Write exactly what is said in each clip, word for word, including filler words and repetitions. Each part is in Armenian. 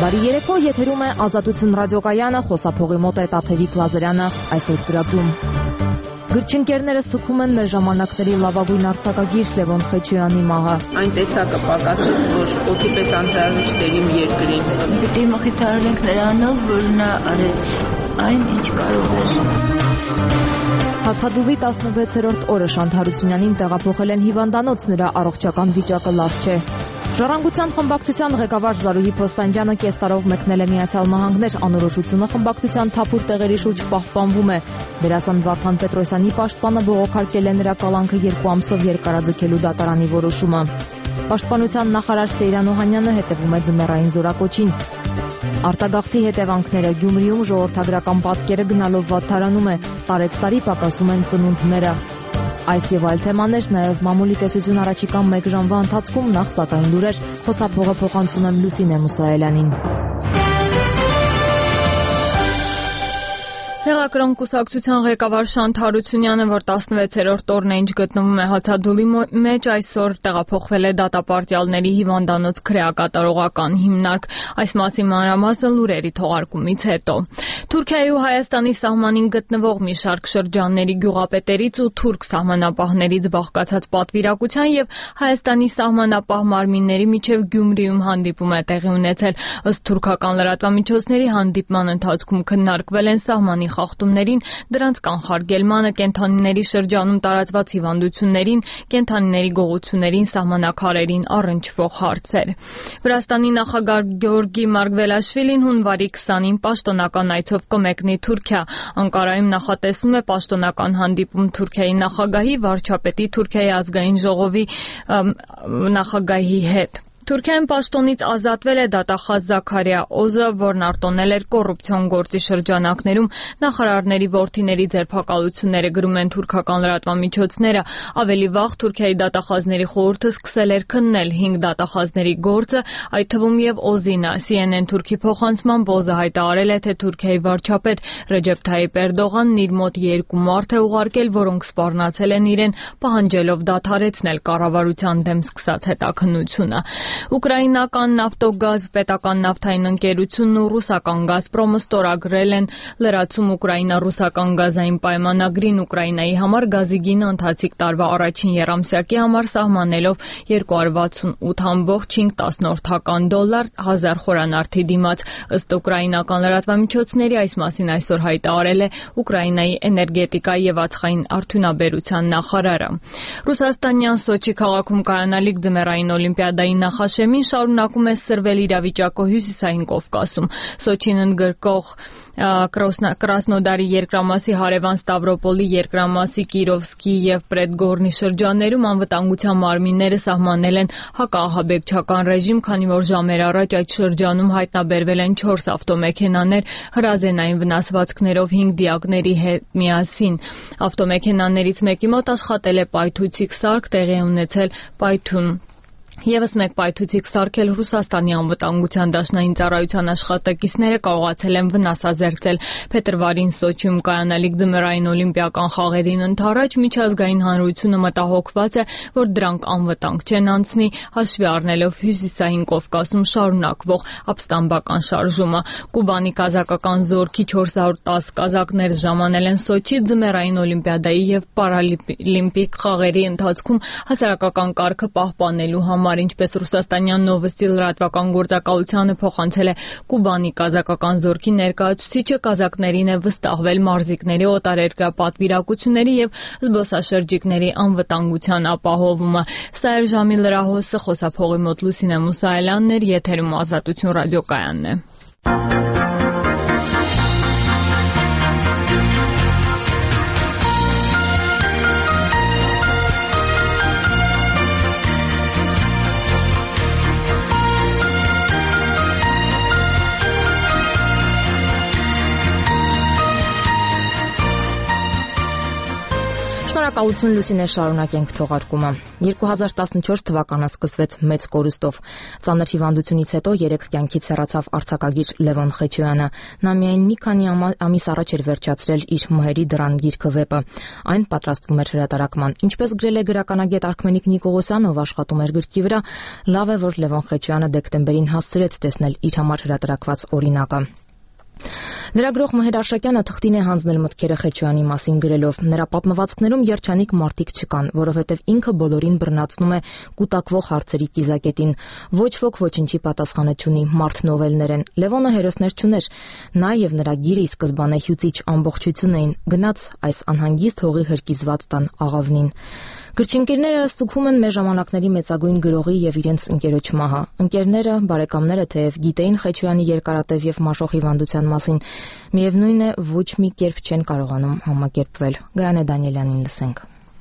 Բարի երեկո, եթերում է Ազատություն ռադիոկայանը, խոսափողի մոտ է Տաթևիկ Լազարյանը այսօր ծրագրում։ Գրչընկերները սգում են մեր ժամանակների լավագույն արձակագիր Լևոն Խեչոյանի մահը։ Այն տեսակը պակասեց, որ օդի պես անհրաժեշտ էր իմ երկրին։ Պիտի մխիթարենք նրանով, որ նա արեց այն, ինչ կարող էր։ Հացադուլի տասնվեցերորդ օրը Շանթ Հարությունյանին տեղափոխել են հիվանդանոց, նրա առողջական վիճակը լավ չէ։ Ժառանգության խմբակցության ղեկավար Զարուհի Փոստանջյանը կես տարով մեկնել է Միացյալ Նահանգներ, անորոշությունը խմբակցության թափուր տեղերի շուրջ պահպանվում է։ Դերասան Վարդան Պետրոսյանի պաշտպանը բողոքարկել է նրա կալանքը երկու ամսով երկարաձգելու դատարանի որոշումը։ Պաշտպանության նախարար Սեյրան Օհանյանը հետևում է ձմեռային զորակոչին։ Արտագաղթի հետևանքները Գյումրիում ժողովրդագրական պատկերը գնալով վատթարանում է, տարեց-տարի պակասում են ծնունդները։ Այս եւ այլ թեմաներ, նաեւ մամուլի տեսություն առաջիկա մեկ ժամվա ընթացքում, նախ սակայն լուրեր, խոսափողը փոխանցում եմ Լուսինե Մուսայելյանին։ Ցեղակրոն կուսակցության ղեկավար Շանթ Հարությունյանը, որ տասնվեցերորդ օրն է ինչ գտնվում է հացադուլի մեջ, այսօր տեղափոխվել է դատապարտյալների հիվանդանոց քրեակատարողական հիմնարկ։ Այս մասին մանրամասն լուրերի թողարկումից հետո։ Թուրքիայի ու Հայաստանի սահմանին գտնվող մի շարք շրջանների գյուղապետերից ու թուրք սահմանապահներից բաղկացած պատվիրակության եւ Հայաստանի սահմանապահ մարմինների միջև Գյումրիում հանդիպում է տեղի ունեցել։ Ըստ թուրքական լրատվամիջոցների հանդիպման ընթացքում քննարկվել են սահմանի խախտումներին, դրանց կանխարգելմանը, կենդանիների շրջանում տարածված հիվանդություններին, կենդանիների գողություններին, սահմանակարերին առնչվող հարցեր։ Վրաստանի նախագահ Գեորգի Մարգվելաշվիլին հունվարի քսանին պաշտոնական այցով կմեկնի Թուրքիա։ Անկարայում նախատեսվում է պաշտոնական հանդիպում Թուրքիայի նախագահի, վարչապետի, Թուրքիայի ազգային ժողովի նախագահի հետ։ Թուրքիայում պաշտոնից ազատվել է դատախազ Զաքարիա Օզը, որն արտոնել էր կոռուպցիոն գործի շրջանակներում նախարարների որդիների ձերբակալությունները, գրում են թուրքական լրատվամիջոցները։ Ավելի վաղ Թուրքիայի դատախազների խորհուրդը սկսել էր քննել հինգ դատախազների գործը, այդ թվում եւ Օզինը։ Սի Են Են Թուրքի փոխանցմամբ Օզը հայտարարել է, թե Թուրքիայի վարչապետ Ռեջեփ Թայիպ Էրդողանն իր մոտ երկու մարդ է ուղարկել, որոնք սպառնացել են իրեն, պահանջելով դադարեցնել կառավարության դեմ սկսած հետաքննությունը։ Ուկրաինական Նավտոգազ պետական նավթային ընկերությունն ու ռուսական Գազպրոմը ստորագրել են լրացում Ուկրաինա-ռուսական գազային պայմանագրին Ուկրաինայի համար գազի գինը ընթացիկ տարվա առաջին եռամսյակի համար սահմանելով երկու հարյուր վաթսունութ կόμμα պինգ դոլար հազար խորանարդի դիմաց։ Ըստ ուկրաինական լրատվամիջոցների այս մասին այսօր հայտարարել է Ուկրաինայի էներգետիկայի եւ ածխային արդյունաբերության նախարարը։ Ռուսաստանյան Սոչի քաղաքում կայանալիք ձմեռային օլիմպիադայի նախաշեմին շարունակում է սրվել իրավիճակը Հյուսիսային Կովկասում։ Սոչին ընդգրկող Կրասնոդարի երկրամասի հարևան Ստավրոպոլի երկրամասի Կիրովսկի եւ Պրեդգորնի շրջաններում անվտանգության մարմինները սահմանել են հակաահաբեկչական ռեժիմ, քանի որ ժամեր առաջ այդ շրջանում հայտնաբերվել են չորս ավտոմեքենաներ հրազենային վնասվածքներով հինգ դիակների հետ միասին։ Ավտոմեքենաներից մեկի մոտ աշխատել է պայթուցիկ սարք, տեղի է ունեցել պայթյուն։ Եվս մեկ պայթուցիկ սարքել Ռուսաստանի անվտանգության դաշնային ծառայության աշխատակիցները կարողացել են վնասազերծել։ Փետրվարին Սոչիում կայանալիք ձմեռային օլիմպիական խաղերին ընդառաջ միջազգային հանրությունը մտահոգված է, որ դրանք անվտանգ չեն անցնի, հաշվի առնելով Հյուսիսային Կովկասում շարունակվող ապստամբական շարժումը։ Կուբանի կազակական զորքի չորս հարյուր տասը կազակներ ժամանել են Սոչի ձմեռային օլիմպիադայի եւ պարալիմպիկ խաղերի ընթացքում հասարակական կարգը պահպանելու համար, ինչպես Ռուսաստանյան Նովոստի լրատվական գործակալությանը փոխանցել է Կուբանի կազակական զորքի ներկայացուցիչը, կազակներին է վստահվել մարզիկների օտարերկրյա պատվիրակությունների եւ զբոսաշրջիկների անվտանգության ապահովումը։ Սա էր ժամի լրահոսը, խոսափողի մոտ Լուսինե Մուսայելյանն էր, եթերում Ազատություն ռադիոկայանն է։ Շնորհակալություն Լուսինե, շարունակենք թողարկումը։ երկու հազար տասնչորս թվականը սկսվեց մեծ կորուստով։ Ծանր հիվանդությունից հետո երեք կյանքից հեռացավ արձակագիր Լևոն Խեչոյանը։ Նա միայն մի քանի ամիս առաջ էր վերջացրել իր Մհերի դռան գիրքը վեպը։ Այն պատրաստվում էր հրատարակման։ Ինչպես գրել է գրականագետ Արքմենիկ Նիկողոսյանը, ով աշխատում էր գրքի վրա, լավ է, որ Լևոն Խեչոյանը դեկտեմբերին հասցրեց տեսնել իր համար հրատարակված օրինակը։ Լրագրող Մհեր Արշակյանը թղթին է հանձնել մտքերը Խեչոյանի մասին գրելով. նրա պատմվածքներում երջանիկ մարդիկ չկան, որովհետև ինքը բոլորին բռնացնում է կուտակվող հարցերի կիզակետին։ Ոչ ոք ոչինչի պատասխանը չունի, մարդ նովելներ են։ Լևոնը հերոսներ չուներ։ Նա եւ նրա գիրը ի սկզբանե հյուծիչ ամբողջություն էին, գնաց այս անհանգիստ հողի հրկիզված տան աղավնին։ Գրչընկերները ստուգում են մեր ժամանակների մեծագույն գրողի եւ իրենց ընկերոջ մահը։ Ընկերները, բարեկամները թեև գիտեին Խեչոյանի երկարատև եւ մաշող հիվանդության մասին, միևնույն է, ոչ մի կերպ չեն կարողանում համակերպվել։ Գայանե Դանիելյանին լսենք։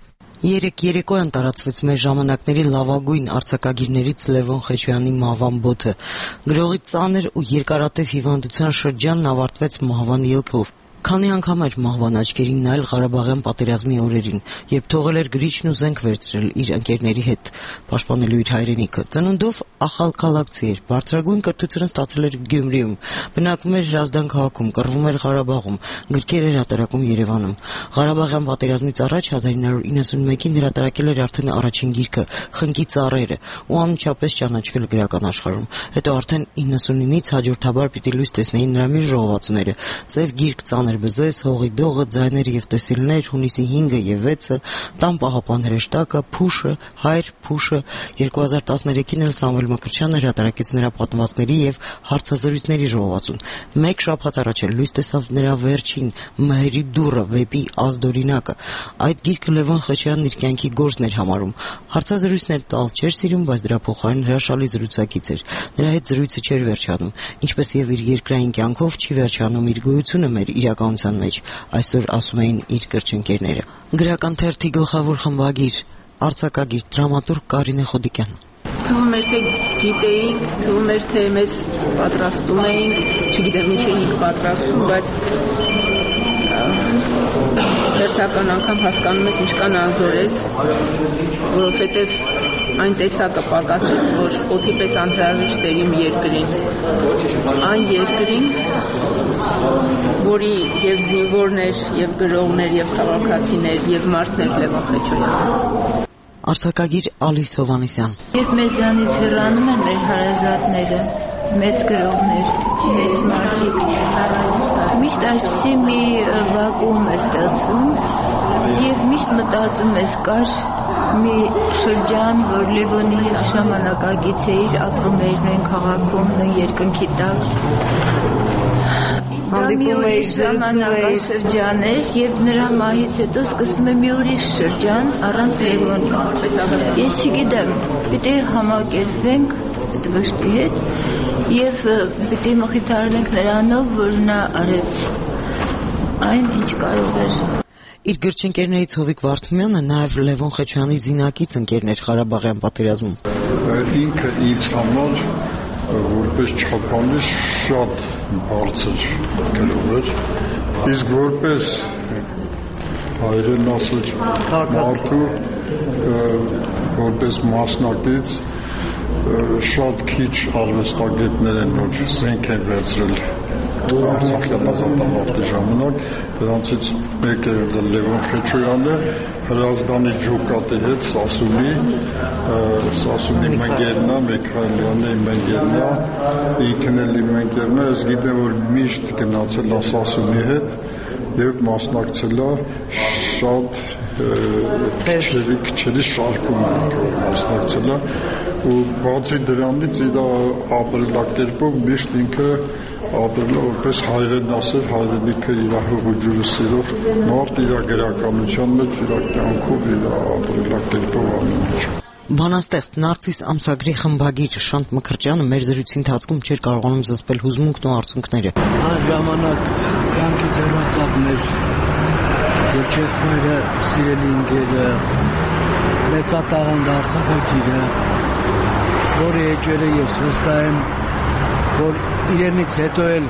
Երեք երեկոյան տարածվեց մեր ժամանակների լավագույն արձակագիրներից Լևոն Խեչոյանի մահվան բոթը։ Գրողի ծանր ու երկարատև հիվանդության շրջանն ավարտվեց մահվան ելքով։ Քանի անգամ էր մահվան աչքերին նայել Ղարաբաղյան պատերազմի օրերին, երբ թողել էր գրիչն ու զենք վերցրել իր ընկերների հետ, պաշտպանելու իր հայրենիքը։ Ծնունդով ախալքալակցի էր, բարձրագույն կրթությունը ստացել էր Գյումրիում, բնակվում էր Հրազդան քաղաքում, կռվում էր Ղարաբաղում, գրքեր էր հրատարակում Երևանում։ Ղարաբաղյան պատերազմից առաջ հազար ինը հարյուր իննսունմեկին հրատարակել էր արդեն առաջին գիրքը Խնկի ծառերը ու անմիջապես ճանաչվել գրական աշխարհում։ Հետո արդեն իննսունինից հաջորդաբար պիտի լույս տեսնեին նրա մի ժողովածուները՝ Սև գիրք, ծանր բզեզ, հողի դողը, ձայներ եւ տեսիլներ, հունիսի հինգը եւ վեցը, տան պահապան հրեշտակը, Փուշը, հայր Փուշը։ երկու հազար տասներեքին էլ Սամվել Մկրտչյանը հրատարակեց նրա պատմվածքների եւ հարցազրույցների ժողովածուն։ Մեկ շաբաթ առաջ էլ լույս տեսավ նրա վերջին Մհերի դուռը վեպի ազդօրինակը։ Այդ գիրքը Լևոն Խեչոյանն իր կյանքի գործն էր համարում։ Հարցազրույցներ տալ չէր սիրում, բայց դրա փոխարեն հրաշալի զրուցակից էր։ Նրա հետ զրույցը չէր վերջանում, ինչպես եւ իր երկրային կյանքով չի վերջանում իր գոյությունը մեր իրականության մեջ, այսօր ասում էին իր գրչընկերները։ Գրական թերթի գլխավոր խմբագիր, արձակագիր, դրամատուրգ Կարինե Խոդիկյան։ Թվում էր, թե գիտեինք, թվում էր, թե մեզ պատրաստում էինք, չգիտեմ ինչ էինք պատրաստում, բայց հերթական անգամ հասկանում ես ինչքան անզոր ես, որովհետև այն տեսակը պակասեց, որ օդի պես անհրաժեշտ էր իմ երկրին, այն երկրին, որի եւ զինվորներ, եւ գրողներ, եւ քաղաքացիներ, եւ մարդներ Լևոն Խեչոյանը։ Արձակագիր Ալիս Հովհաննիսյան։ Երբ մեզանից հեռանում են մեր հարազատները, մեծ գրողներ, մեծ մարդիկ, միշտ այսպիսի մի վակուում է ստեղծվում եւ միշտ մտածում ես կար մի շրջան, որ Լևոնի հետ ժամանակակից էիր, ապրում էիր նույն քաղաքում, նույն երկնքի տակ։ Հանդիպում էիր, ժամանակաշրջան էր եւ նրա մահից հետո սկսվում է մի ուրիշ շրջան առանց Լևոնի։ Ես չգիտեմ, պիտի համակերպվենք այդ վշտի հետ եւ պիտի մխիթարենք նրանով, որ նա արեց այն, ինչ կարող էր։ Իր գրչընկերներից Հովիկ Վարդումյանը նաև Լևոն Խեչոյանի զինակից ընկերներ Ղարաբաղյան պատերազմում։ Ինքը ինձ համար որպես չափանիշ շատ բարձր գրող էր, իսկ որպես հայրեն ասել մարդու, որպես մասնակից շատ քիչ արվեստագետներ են, որ զենք են վերցրել Արցախյան ազատամարտի ժամանակ, դրանցից մեկը Լևոն Խեչոյանը Հրազդանի ջոկատի հետ Սասունի, Սասունի մենգերնա, Մեքայելյանի մենգերնա, ինքն էլ իմ մենգերնա, ես գիտեմ, որ միշտ գնացել է Սասունի հետ եւ մասնակցել է շատ քչերի քչերի շարքում մասնակցել է ու բացի դրանից իր ապրելակերպով միշտ ինքը ապրել որպես հայրեն ասել հայրենիքը իր հողջուրը սիրող մարդ իր գրականության մեջ իր կյանքով իր ապրելակերպով ամեն ինչ։ Բանաստեղծ Նարցիս ամսագրի խմբագիր Շանթ Մկրտչյանը մեր զրույցի ընթացքում չէր կարողանում զսպել հուզմունքն ու արցունքները։ Այն ժամանակ կյանքից հեռացավ մեր Ջեջեքները, սիրելի ընկերը, մեծատաղանդ արձակագիրը, որի էջերը ես վստահ եմ, որ իրենից հետո էլ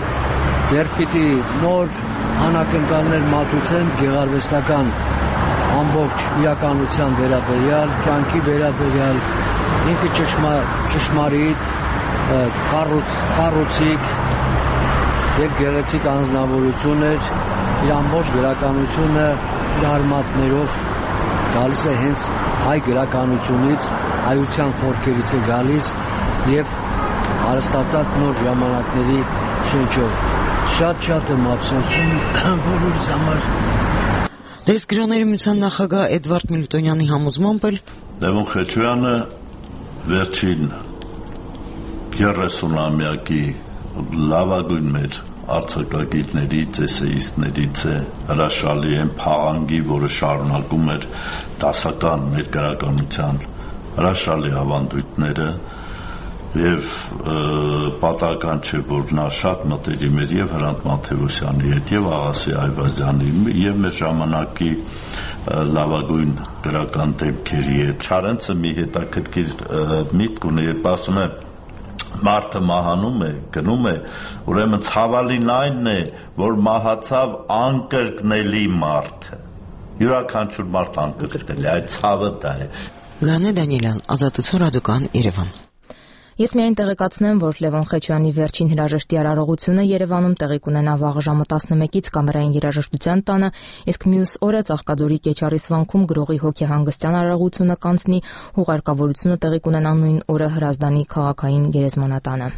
դեռ պիտի նոր անակնկալներ մատուցեն գեղարվեստական ամբողջ իրականության վերաբերյալ, կյանքի վերաբերյալ, ինքը ճշմարիտ, կառուցիկ եւ գեղեցիկ անձնավորություն էր, իր ամբողջ գրականությունը իր արմատներով գալիս է հենց հայ գրականությունից, հայության խորքերից է գալիս եւ հարստացած նոր ժամանակների շնչով։ Շատ-շատ եմ ափսոսում բոլորիս համար։ Դեսգրոների միության նախագահ Էդվարդ Միլտոնյանի համոզմամբ էլ Լևոն Խեչոյանը վերջին երեսունամյակի լավագույն մեր արձակագիրներից, էսեիստներից է, հրաշալի են փաղանգի, որը շարունակում էր դասական ներգրականության հրաշալի ավանդույթները եւ պատահական չէ, որ նա շատ մտերիմ էր եւ Հրանտ Մաթեոսյանի հետ եւ Աղասի Այվազյանի եւ մեր ժամանակի լավագույն գրական դեմքերի հետ։ Չարենցը մի հետաքրքիր միտք ունի, երբ ասում է մարդը մահանում է, գնում է, ուրեմն ցավալին այնն է, որ մահացավ անկրկնելի մարդը։ Յուրաքանչյուր մարդ անկրկնելի, այդ ցավը դա է։ Գանե Դանիելյան, Ազատություն ռադիոկայան, Երևան։ Ես միայն տեղեկացնեմ, որ Լևոն Խեչոյանի վերջին հրաժեշտի արարողությունը Երևանում տեղի կունենա վաղ ժամը տասնմեկից Կամերային երաժշտության տանը, իսկ մյուս օրը Ծաղկաձորի Կեչարիս վանքում գրողի հոգեհանգստյան արարողությունը կանցնի, հուղարկավորությունը տեղի կունենա նույն օրը Հրազդանի քաղաքային գերեզմանատանը։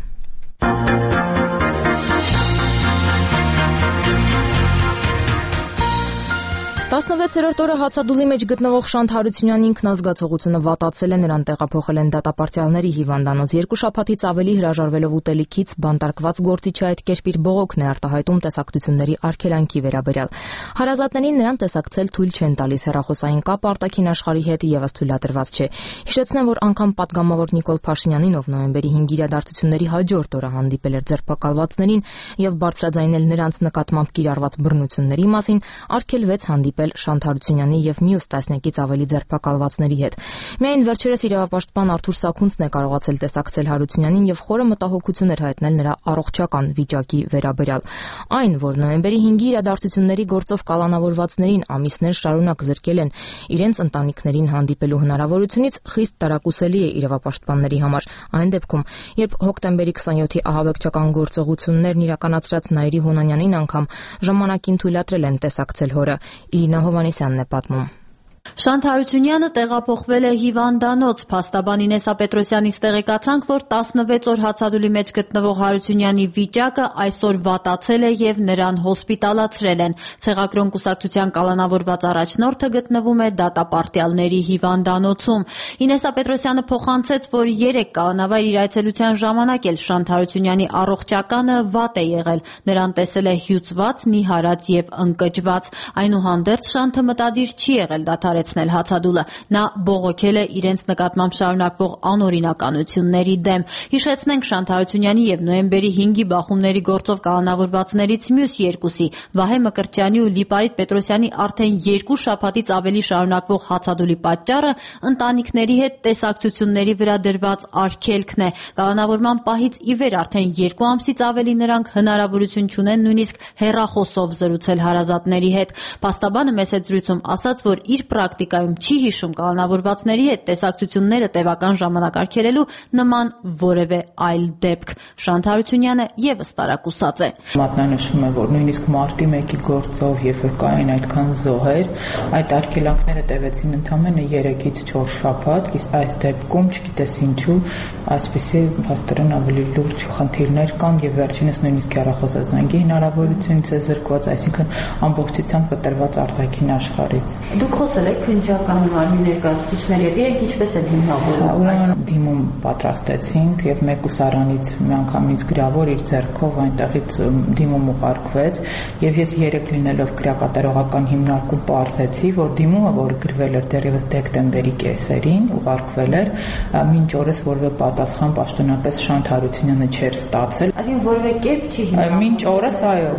տասնվեցերորդ օրը հացադուլի մեջ գտնվող Շանթ Հարությունյանի ինքնազգացողությունը վատացել է, նրան տեղափոխել են դատապարտյալների հիվանդանոց։ Երկու շաբաթից ավելի հրաժարվելով ուտելիքից բանտարկված գործիչը այդ կերպ իր բողոքն է արտահայտում տեսակցությունների արգելանքի վերաբերյալ։ Հարազատներին նրան տեսակցել թույլ չեն տալիս, հեռախոսային կապ արտաքին աշխարհի հետ եւս թույլատրված չէ։ Հիշեցնեմ, որ անգամ պատգամավոր Նիկոլ Փաշինյանին, ով նոյեմբերի հինգ իրադարձությունների հաջորդ օրը հանդիպել էր ձերբակալվածներին եւ բարձրաձայնել նրանց նկատմամբ կիրառված բռնությունների մասին, արգելվեց հանդիպել Շանթ Հարությունյանի եւ մյուս տասնյակից ավելի ձերբակալվածների հետ։ Միայն վերջերս իրավապաշտպան Արթուր Սաքունցն է կարողացել տեսակցել Հարությունյանին եւ խորը մտահոգություն էր հայտնել նրա առողջական վիճակի վերաբերյալ։ Այն, որ նոյեմբերի հինգի իրադարձությունների գործով կալանավորվածներին ամիսներ շարունակ զրկել են իրենց ընտանիքներին հանդիպելու հնարավորությունից, խիստ տարակուսելի է իրավապաշտպանների համար։ Այն դեպքում, երբ հոկտեմբերի քսանյոթի ահաբեկչական գործողություններն իրականացրած Նայիրի Հունանյանին անգամ ժամանակին թույլատրել են տեսակցել հորը, Իրինա Հովհաննիսյանն է պատմում։ Շանթ Հարությունյանը տեղափոխվել է հիվանդանոց։ Փաստաբան Ինեսա Պետրոսյանից տեղեկացանք, որ տասնվեց օր հացադուլի մեջ գտնվող Հարությունյանի վիճակը այսօր վատացել է եւ նրան հոսպիտալացրել են։ Ցեղակրոն կուսակցության կալանավորված առաջնորդը գտնվում է դատապարտյալների հիվանդանոցում։ Ինեսա Պետրոսյանը փոխանցեց, որ երեք կալանավար իր այցելության ժամանակ էլ Շանթ Հարությունյանի առողջականը վատ է եղել։ Նրան տեսել է հյուծված, նիհարած եւ ընկճված։ Այնուհանդերձ Շանթը մտադիր չի եղել դադարեցնել հացադուլը։ Նա բողոքել է իրենց նկատմամբ շարունակվող անօրինականությունների դեմ։ Հիշեցնենք, Շանթ Հարությունյանի եւ նոյեմբերի հինգի բախումների գործով կալանավորվածներից մյուս երկուսի՝ Վահե Մկրտչյանի ու Լիպարիտ Պետրոսյանի արդեն երկու շաբաթից ավելի շարունակվող հացադուլի պատճառը ընտանիքների հետ տեսակցությունների վրա դրված արգելքն է։ Կալանավորման պահից ի վեր արդեն երկու ամսից ավելի նրանք հնարավորություն չունեն նույնիսկ հեռախոսով զրուցել հարազատների հետ։ Փաստաբանը մեծ զրույցում ասաց, որ իր պրակտիկայում չի հիշում կալանավորվածների հետ տեսակցությունները տևական ժամանակ արգելելու նման որևէ այլ դեպք։ Շանթ Հարությունյանը եւս տարակուսած է։ Մատնանշում է, որ նույնիսկ մարտի մեկի գործով, երբ որ կային այդքան զոհեր, այդ արգելանքները տևեցին ընդամենը երեքից չորս շաբաթ, իսկ այս դեպքում չգիտես ինչու այսպիսի փաստորեն ավելի լուրջ խնդիրներ կան եւ վերջինս նույնիսկ հեռախոսազանգի հնարավորությունից է զրկված, այսինքն ամբողջությամբ կտրված արտաքին աշխարհից։ Դուք խոսել եք քննչական մարմնի ներկայացուցիչների հետ, իրենք ինչպես են հիմնավորվում։ Ուրեմն դիմում պատրաստեցինք եւ մեկուսարանից միանգամից գրավոր իր ձեռքով այնտեղից դիմում ուղարկվեց եւ ես երեք լինելով քրեակատարողական հիմնարկում պարզեցի, որ դիմումը, որը գրվել էր դեռևս դեկտեմբերի կեսերին, ուղարկվել էր, մինչ օրս որևէ պատասխան պաշտոնապես Շանթ Հարությունյանը չէր ստացել։ Այսինքն որևէ կերպ չի հիմնավորվում։ Մինչ օրս այո,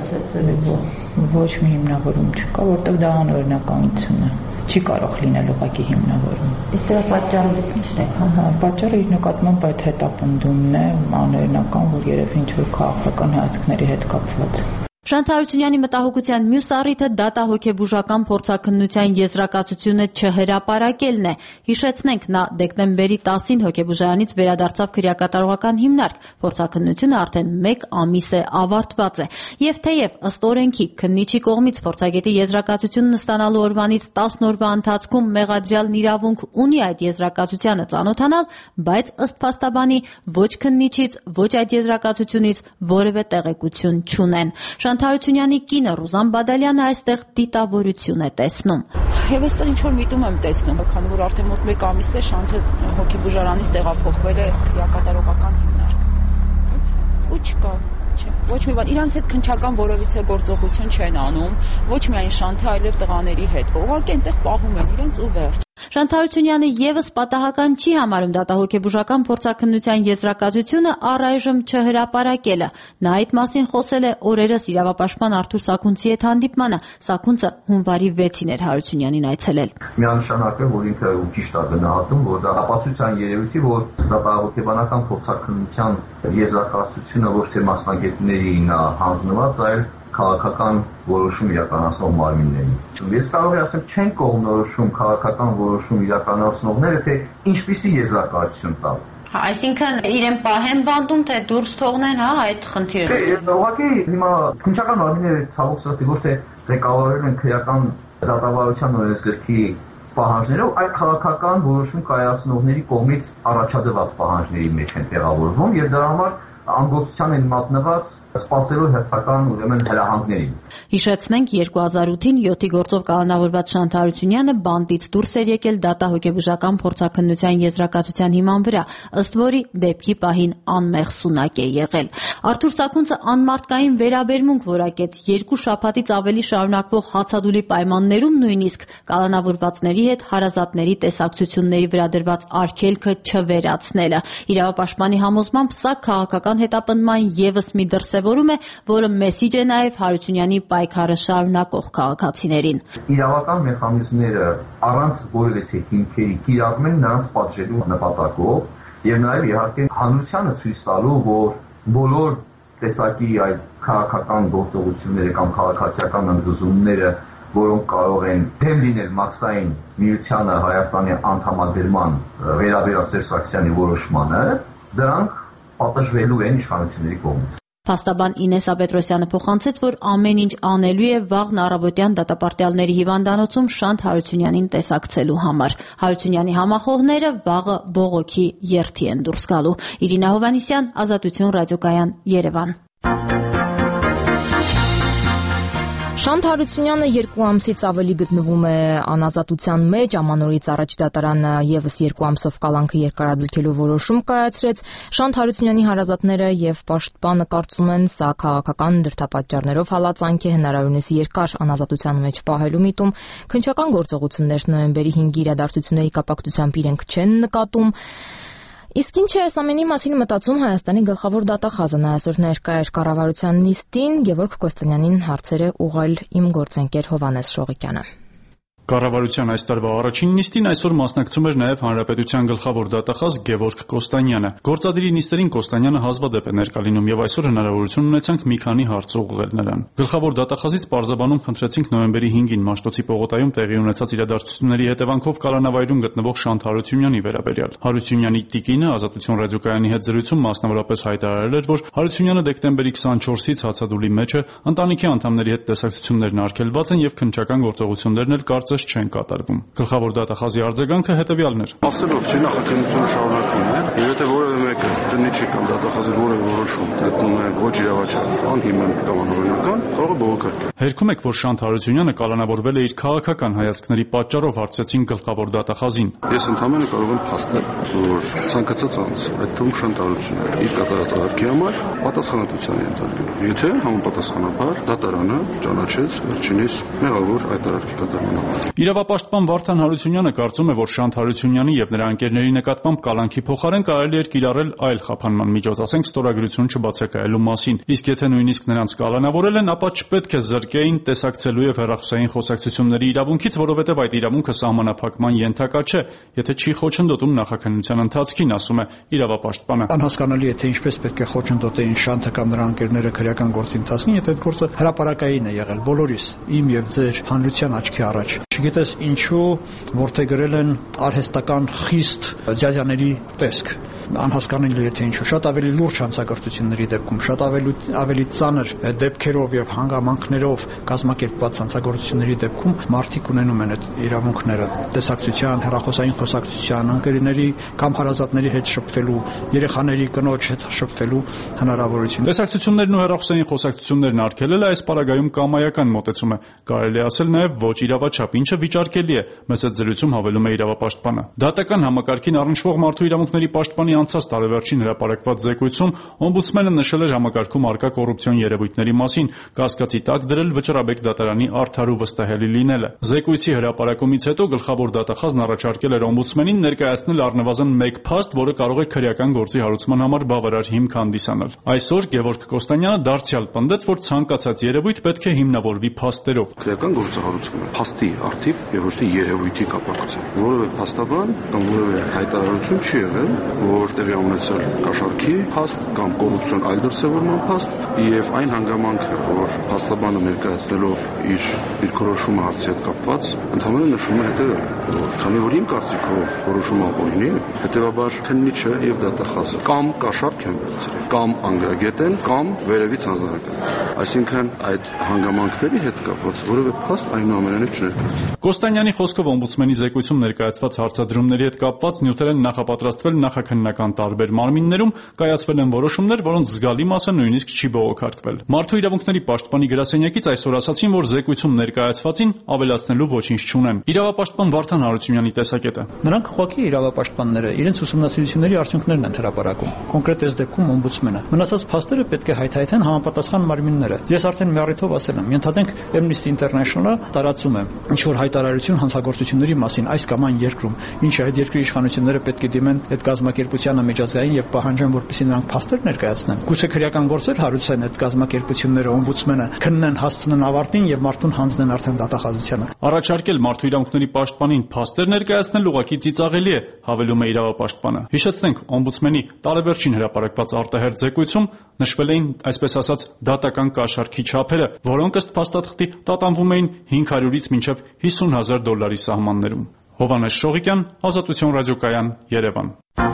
ոչ մի հիմնավորում չկա, որտեղ դա անօրինականություն է։ Չի կարող լինել ուղղակի հիմնավորում։ Իսկ դրա պատճառը ի՞նչն է։ Ահա, պատճառը իր նկատմամբ այդ հետապնդումն է, անօրինական, որ երևի ինչ-որ քաղաքական հայացքների հետ կապված։ Շանթ Հարությունյանի մտահոգության մյուս առիթը դատահոգեբուժական փորձաքննության եզրակացությունը չհրապարակելն է։ Հիշեցնենք, նա դեկտեմբերի տասին հոգեբուժարանից վերադարձավ քրեակատարողական հիմնարկ։ Փորձաքննությունը արդեն մեկ ամիս է ավարտված է։ Եվ թեև ըստ օրենքի քննիչի կողմից փորձագետի եզրակացությունն ստանալու օրվանից տասն օրվա ընթացքում մեղադրյալն իրավունք ունի այդ եզրակացությանը ծանոթանալ, բայց ըստ փաստաբանի ոչ քննիչից, ոչ այդ եզրակացությունից որևէ տեղեկություն չունեն։ Շանթ Հարությունյանի կինը Ռուզան Բադալյանը այստեղ դիտավորություն է տեսնում։ Եվ այստեղ ինչ որ միտում եմ տեսնում, քանի որ արդեն մոտ մեկ ամիս է Շանթը հոգեբուժարանից տեղափոխվել է քրեակատարողական հիմնարկ։ Ու չկա, չէ, ոչ մի բան, իրանց հետ քննչական որևիցե գործողություն չեն անում, ոչ միայն Շանթը, այլև տղաների հետ։ Ուղղակի այնտեղ պահում են իրենց ու վերջ։ Շանթ Հարությունյանը եւս պատահական չի համարում դատահոգեբուժական փորձաքննության եզրակացությունը առայժմ չհրապարակելը։ Նա այդ մասին խոսել է օրերս իրավապաշտպան Արթուր Սաքունցի հետ հանդիպմանը։ Սաքունցը հունվարի վեցին էր Հարությունյանին այցելել։ Միանշանակ է, որ ինքը ճիշտ է գնահատում, որ դա ապացույցային երևույթի, որ դատահոգեբանական փորձաքննության եզրակացությունը ոչ թե մասնագետների նա հանձնված, այլ քաղաքական որոշում իրականացնող մարմիններին։ Ես կարող եմ ասել, չեն կողմնորոշում քաղաքական որոշում իրականացնողները, թե ինչպիսի եզրակացություն տալ։ Այսինքն իրեն պահեն բանտում, թե դուրս թողնեն, հա, այդ խնդիրը։ Չէ, ուղղակի հիմա քննչական մարմինները ցավոք սրտի ոչ թե ղեկավարել են քրեական դատավարության օրենսգրքի պահանջներով, այլ քաղաքական որոշում կայացնողների կողմից առաջադրված պահանջների մեջ են տեղավորվում եւ դրա համար անգործության են մատնված սպասելով հերթական ուրեմն հրահանգներին։ Հիշեցնենք, երկու հազար ութին յոթի գործով կալանավորված Շանթ Հարությունյանը բանտից դուրս էր եկել դատահոգեբուժական փորձաքննության եզրակացության հիման վրա, ըստ որի դեպքի պահին անմեղ սունակ է եղել։ Արթուր Սաքունցը անմարդկային վերաբերմունք որակեց երկու շաբաթից ավելի շարունակվող հացադուլի պայմաններում նույնիսկ կալանավորվածների հետ հարազատների տեսակցությունների վրա դրված արգելքը չվերացնելը։ Իրավապաշտպանի համոզմամբ սա քաղաքական հետապնդման ևս մի դրսևորում է, որը մեսիջ է նաև Հարությունյանի պայքարը շարունակող քաղաքացիներին։ Իրավական մեխանիզմները առանց որևէ հիմքերի կիրառում են նրանց պատժելու նպատակով եւ նաեւ իհարկե հանրությանը ցույց տալու, որ բոլոր տեսակի այդ քաղաքական գործողությունները կամ քաղաքացիական ընդգծումները, որոնք կարող են դեմ լինել մաքսային միությանը Հայաստանի անդամադրման վերաբերյալ Սերժ Սարգսյանի որոշմանը, դրանք պատժվելու են իշխանությունների կողմից։ Փաստաբան Ինեսա Պետրոսյանը փոխանցեց, որ ամեն ինչ անելու է վաղն առավոտյան դատապարտյալների հիվանդանոցում Շանթ Հարությունյանին տեսակցելու համար։ Հարությունյանի համախոհները վաղը բողոքի երթի են դուրս գալու։ Իրինա Հովհաննիսյան, Ազատություն ռադիոկայան, Երևան։ Շանթ Հարությունյանը երկու ամսից ավելի գտնվում է անազատության մեջ, ամանորից առաջ դատարանը եւս երկու ամսով կալանքը երկարաձգելու որոշում կայացրեց։ Շանթ Հարությունյանի հարազատները եւ պաշտպանը կարծում են, սա քաղաքական դրդապատճառներով հալածանք է հնարավորինս երկար անազատության մեջ պահելու միտում։ Քննչական գործողություններ նոյեմբերի հինգի իրադարձությունների կապակցությամբ իրենք չեն նկատում։ Իսկ ինչ է այս ամենի մասին մտածում Հայաստանի գլխավոր դատախազը, նա այսօր ներկա էր կառավարության նիստին, Գևորգ Կոստանյանին հարցեր է ուղղել իմ գործընկեր Հովհաննես Շողիկյանը։ Կառավարության այս տարվա առաջին նիստին այսօր մասնակցում էր նաև Հանրապետության գլխավոր դատախազ Գևորգ Կոստանյանը։ Գործադիրի նիստերին Կոստանյանը հազվադեպ է ներկա լինում եւ այսօր հնարավորություն ունեցանք մի քանի հարց ուղղել նրան։ Գլխավոր դատախազից պարզաբանում խնդրեցինք նոյեմբերի հինգին Մաշտոցի պողոտայում տեղի ունեցած իրադարձությունների հետևանքով կալանավայրում գտնվող Շանթ Հարությունյանի վերաբերյալ։ Հարությունյանի տիկինը Ազատություն ռադիոկայանի հետ զրույցում մասնավորապես հայտարարել էր, որ Հարությունյանը դեկտեմբերի քսանչորսից հացադուլի մեջ է, ընտանիքի անդամների հետ տեսակցություններն արգելված են եւ քննչական գործողություններն էլ կարծես չեն կատարվում։ Գլխավոր դատախազի արձագանքը հետևյալն էր։ Ասելով չի նախաքննությունը շարունակվում է, եւ եթե որևէ մեկը քննիչի կամ դատախազի որևէ որոշում գտնում է ոչ իրավաչափ, անհիմն կամ անօրինական, կարող է բողոքարկել։ Հերքում եք, որ Շանթ Հարությունյանը կալանավորվել է իր քաղաքական հայացքների պատճառով, հարցրեցին գլխավոր դատախազին։ Ես ընդհանրապես կարող եմ փաստել, որ ցանկացած անձ, այդ թվում Շանթ Հարությունյանը, իր կատարած արարքի համար պատասխանատվության է ենթարկվում։ Եթե համապատասխանաբար դատարանը ճանաչեց վերջինիս մեղավոր այդ արարքի կատարման համար։ Իրավապաշտպան Վարդան Հարությունյանը կարծում է, որ Շանթ Հարությունյանի եւ նրա ընկերների նկատմամբ կալանքի փոխարեն կարելի էր կիրառել այլ խափանման միջոց, ասենք ստորագրություն չբացակայելու մասին։ Իսկ եթե նույնիսկ նրանց կալանավորել են, ապա չպետք է զրկեին տեսակցելու եւ հեռախոսային խոսակցությունների իրավունքից, որովհետեւ այդ իրավունքը սահմանափակման ենթակա չէ, եթե չի խոչընդոտում նախաքննության ընթացքին, ասում է իրավապաշտպանը։ Անհասկանալի է, թե ինչպես պետք է խոչընդոտեին Շանթը կամ նրա ընկերները քրեական գործի ընթացքին, եթե այդ գործը հրապարակային է եղել բոլորիս, իմ եւ ձեր հանրության աչքի առաջ։ Չգիտես ինչու, որտեղ գրել են արհեստական խիստ ջաջաների տեսք։ Անհասկանալի է, թե ինչու շատ ավելի լուրջ հանցագործությունների դեպքում, շատ ավելի ավելի ծանր դեպքերով եւ հանգամանքներով կազմակերպված հանցագործությունների դեպքում մարդիկ ունենում են այդ իրավունքները տեսակցության, հեռախոսային խոսակցության, ընկերների կամ հարազատների հետ շփվելու, երեխաների կնոջ հետ շփվելու հնարավորություն։ Տեսակցություններն ու հեռախոսային խոսակցություններն արգելելը այս պարագայում կամայական մոտեցում է, կարելի է ասել նաեւ ոչ իրավաչափ, ինչը վիճարկելի է, մեծ զրույցում հավելում է իրավապաշտպանը։ Դատական համակարգին առնչվող մարդու իրավունքների պաշտպանի անցած տարեվերջին հրապարակված զեկույցում օմբուդսմենը նշել էր համակարգում առկա կոռուպցիոն երևույթների մասին, կասկածի տակ դրել Վճռաբեկ դատարանի արդար ու վստահելի լինելը։ Զեկույցի հրապարակումից հետո գլխավոր դատախազն առաջարկել էր օմբուդսմենին ներկայացնել առնվազն մեկ փաստ, որը կարող է քրեական գործի հարուցման համար բավարար հիմք հանդիսանալ։ Այսօր Գևորգ Կոստանյանը դարձյալ պնդեց, որ ցանկացած երևույթ պետք է հիմնավորվի փաստերով։ Քրեական գործը հարուցվում է փաստի առթիվ եւ ոչ թե երևույթի կապակցությամբ։ Որևէ փաստաբան կամ որևէ հայտարարություն չի եղել, որ տեղի ունեցել կաշառքի փաստ կամ կոռուպցիոն այլ դրսևորման փաստ, եւ այն հանգամանքը, որ փաստաբանը ներկայացնելով իր իր որոշումը հարցի հետ կապված, ընդհանրապես նշում է հետևը, որ քանի որ իմ կարծիքով որոշումը ապօրինի է, հետեւաբար քննիչը եւ դատախազը կամ կաշառք են վերցրել, կամ անգրագետ են, կամ վերևից հանձնարարական։ Այսինքն այդ հանգամանքների հետ կապված որևէ փաստ այնուամենայնիվ չներկայացվում։ Կոստանյանի խոսքով օմբուդսմենի զեկույցում ներկայացված հարցադրումների հետ կապված նյութեր են նախապատրաստվել նախաքննական տարբեր մարմիններում, կայացվել են որոշումներ, որոնց զգալի մասը նույնիսկ չի բողոքարկվել։ Մարդու իրավունքների պաշտպանի գրասենյակից այսօր ասացին, որ զեկույցում ներկայացվածին ավելացնելու ոչինչ չունեն։ Իրավապաշտպան Վարդան Հարությունյանի տեսակետը։ Նրանք ուղղակի իրավապաշտպանները իրենց ուսումնասիրությունների արդյունքներն են հրապարակում։ Կոնկրետ այս դեպքում օմբուդսմենը։ Մնացած փաստերը պետք է հայթայթեն համապատասխան մարմինները։ Ես արդեն մի առիթով ասել եմ, ենթադրենք Amnesty International-ը տարածում է ինչ որ հայտարարություն հանցագործությունների մասին այս կամ այն երկրում, ինչը այդ երկրի իշխանությունները պետք է դիմեն այդ կազմակերպությանը միջազգային եւ պահանջեն, որպեսզի նրանք փաստեր ներկայացնեն։ Գուցե քրեական գործեր հարուցեն այդ կազմակերպությունները, օմբուդսմենը քննեն, հասցնեն ավարտին եւ մարդուն հանձնեն արդեն դատախազությանը։ Առաջարկել մարդու իրավունքների պաշտպանին փաստեր ներկայացնել ուղղակի ծիծաղելի է, հավելում է իրավապաշտպանը։ Հիշեցնենք, օմբուդսմենի տարեվերջին հրապարակված արտահերթ զեկույցում նշվել էին, այսպես ասած, դատական կաշառքի չափերը, որոնք ըստ փաստաթղթի տատանվում էին հինգ հարյուրից մինչև հիսուն հազար դոլարի սահմաններում։ Հովհաննես Շողիկյան, Ազատություն ռադիոկայան, Երևան։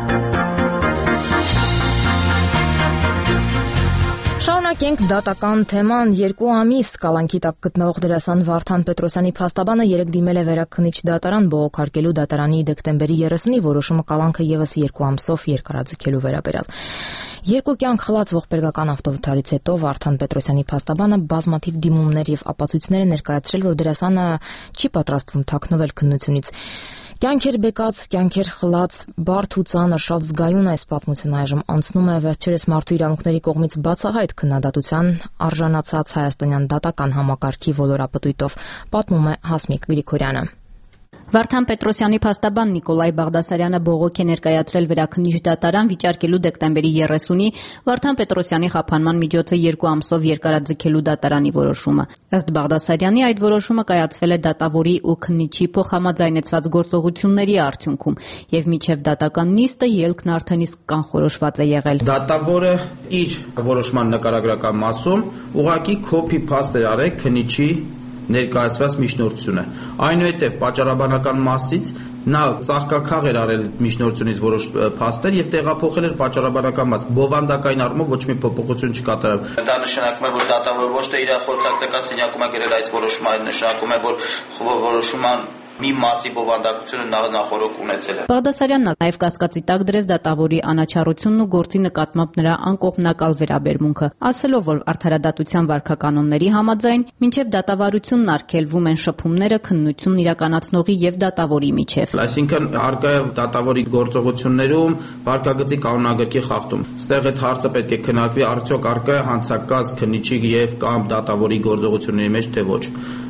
Շարունակենք դատական թեման։ Երկու ամիս կալանքի տակ գտնվող դերասան Վարդան Պետրոսյանի փաստաբանը երեկ դիմել է Վերաքննիչ դատարան բողոքարկելու դատարանի դեկտեմբերի երեսունի որոշումը կալանքը եւս երկու ամսով երկարաձգելու վերաբերյալ։ Երկու կյանք խլած ողբերգական ավտովթարից հետո Վարդան Պետրոսյանի փաստաբանը բազմաթիվ դիմումներ եւ ապացույցներ է ներկայացրել, որ դերասանը չի պատրաստվում թաքնվել քննությունից։ Կյանքեր բեկած, կյանքեր խլած, բարդ ու ծանր, շատ զգայուն այս պատմությունը այժմ անցնում է վերջերս մարդու իրավունքների կողմից բացահայտ քննադատության արժանացած հայաստանյան դատական համակարգի ոլորապտույտով, պատմում է Հասմիկ Գրիգորյանը։ Վարդան Պետրոսյանի փաստաբան Նիկոլայ Բաղդասարյանը բողոք է ներկայացրել Վերաքննիչ դատարան վիճարկելու դեկտեմբերի երեսունի Վարդան Պետրոսյանի խափանման միջոցը երկու ամսով երկարաձգելու դատարանի որոշումը։ Ըստ Բաղդասարյանի այդ որոշումը կայացվել է դատավորի ու քննիչի փոխհամաձայնեցված գործողությունների արդյունքում եւ մինչեւ դատական նիստը ելքն արդեն իսկ կանխորոշված է եղել։ Դատավորը իր որոշման նկարագրական մասում ուղղակի կոպի փաստ էր արել քննիչի ներկայացված միջնորդությունը։ Այնուհետև պատճառաբանական մասից նա ծաղկաքաղ էր արել միջնորդությունից որոշ փաստեր եւ տեղափոխել էր պատճառաբանական մաս։ Բովանդակային առումով ոչ մի փոփոխություն չկատարավ։ Դա նշանակում է, որ դատավորը ոչ թե իր խոսակցական սենյակում է գրել այս որոշումը, այլ նշանակում է, որ որոշումը մի մասի բովանդակությունը նա նախորդ ունեցել է։ Բաղդասարյանն նաև կասկածի տակ դրեց դատավորի անաչառությունն ու գործի նկատմամբ նրա անկողմնակալ վերաբերմունքը, ասելով, որ արդարադատության վարքականոնների համաձայն մինչև դատավարությունն արգելվում են շփումները քննությունն իրականացնողի եւ դատավորի միջև։ Այսինքն արկա է դատավորի գործողություններում վարքագծի կանոնագրքի խախտում։ Ստեղ այդ հարցը պետք է քննարկվի, արդյոք արկա է հանցակաց քննիչի եւ կամ դատավորի գործողությունների մեջ թե ոչ։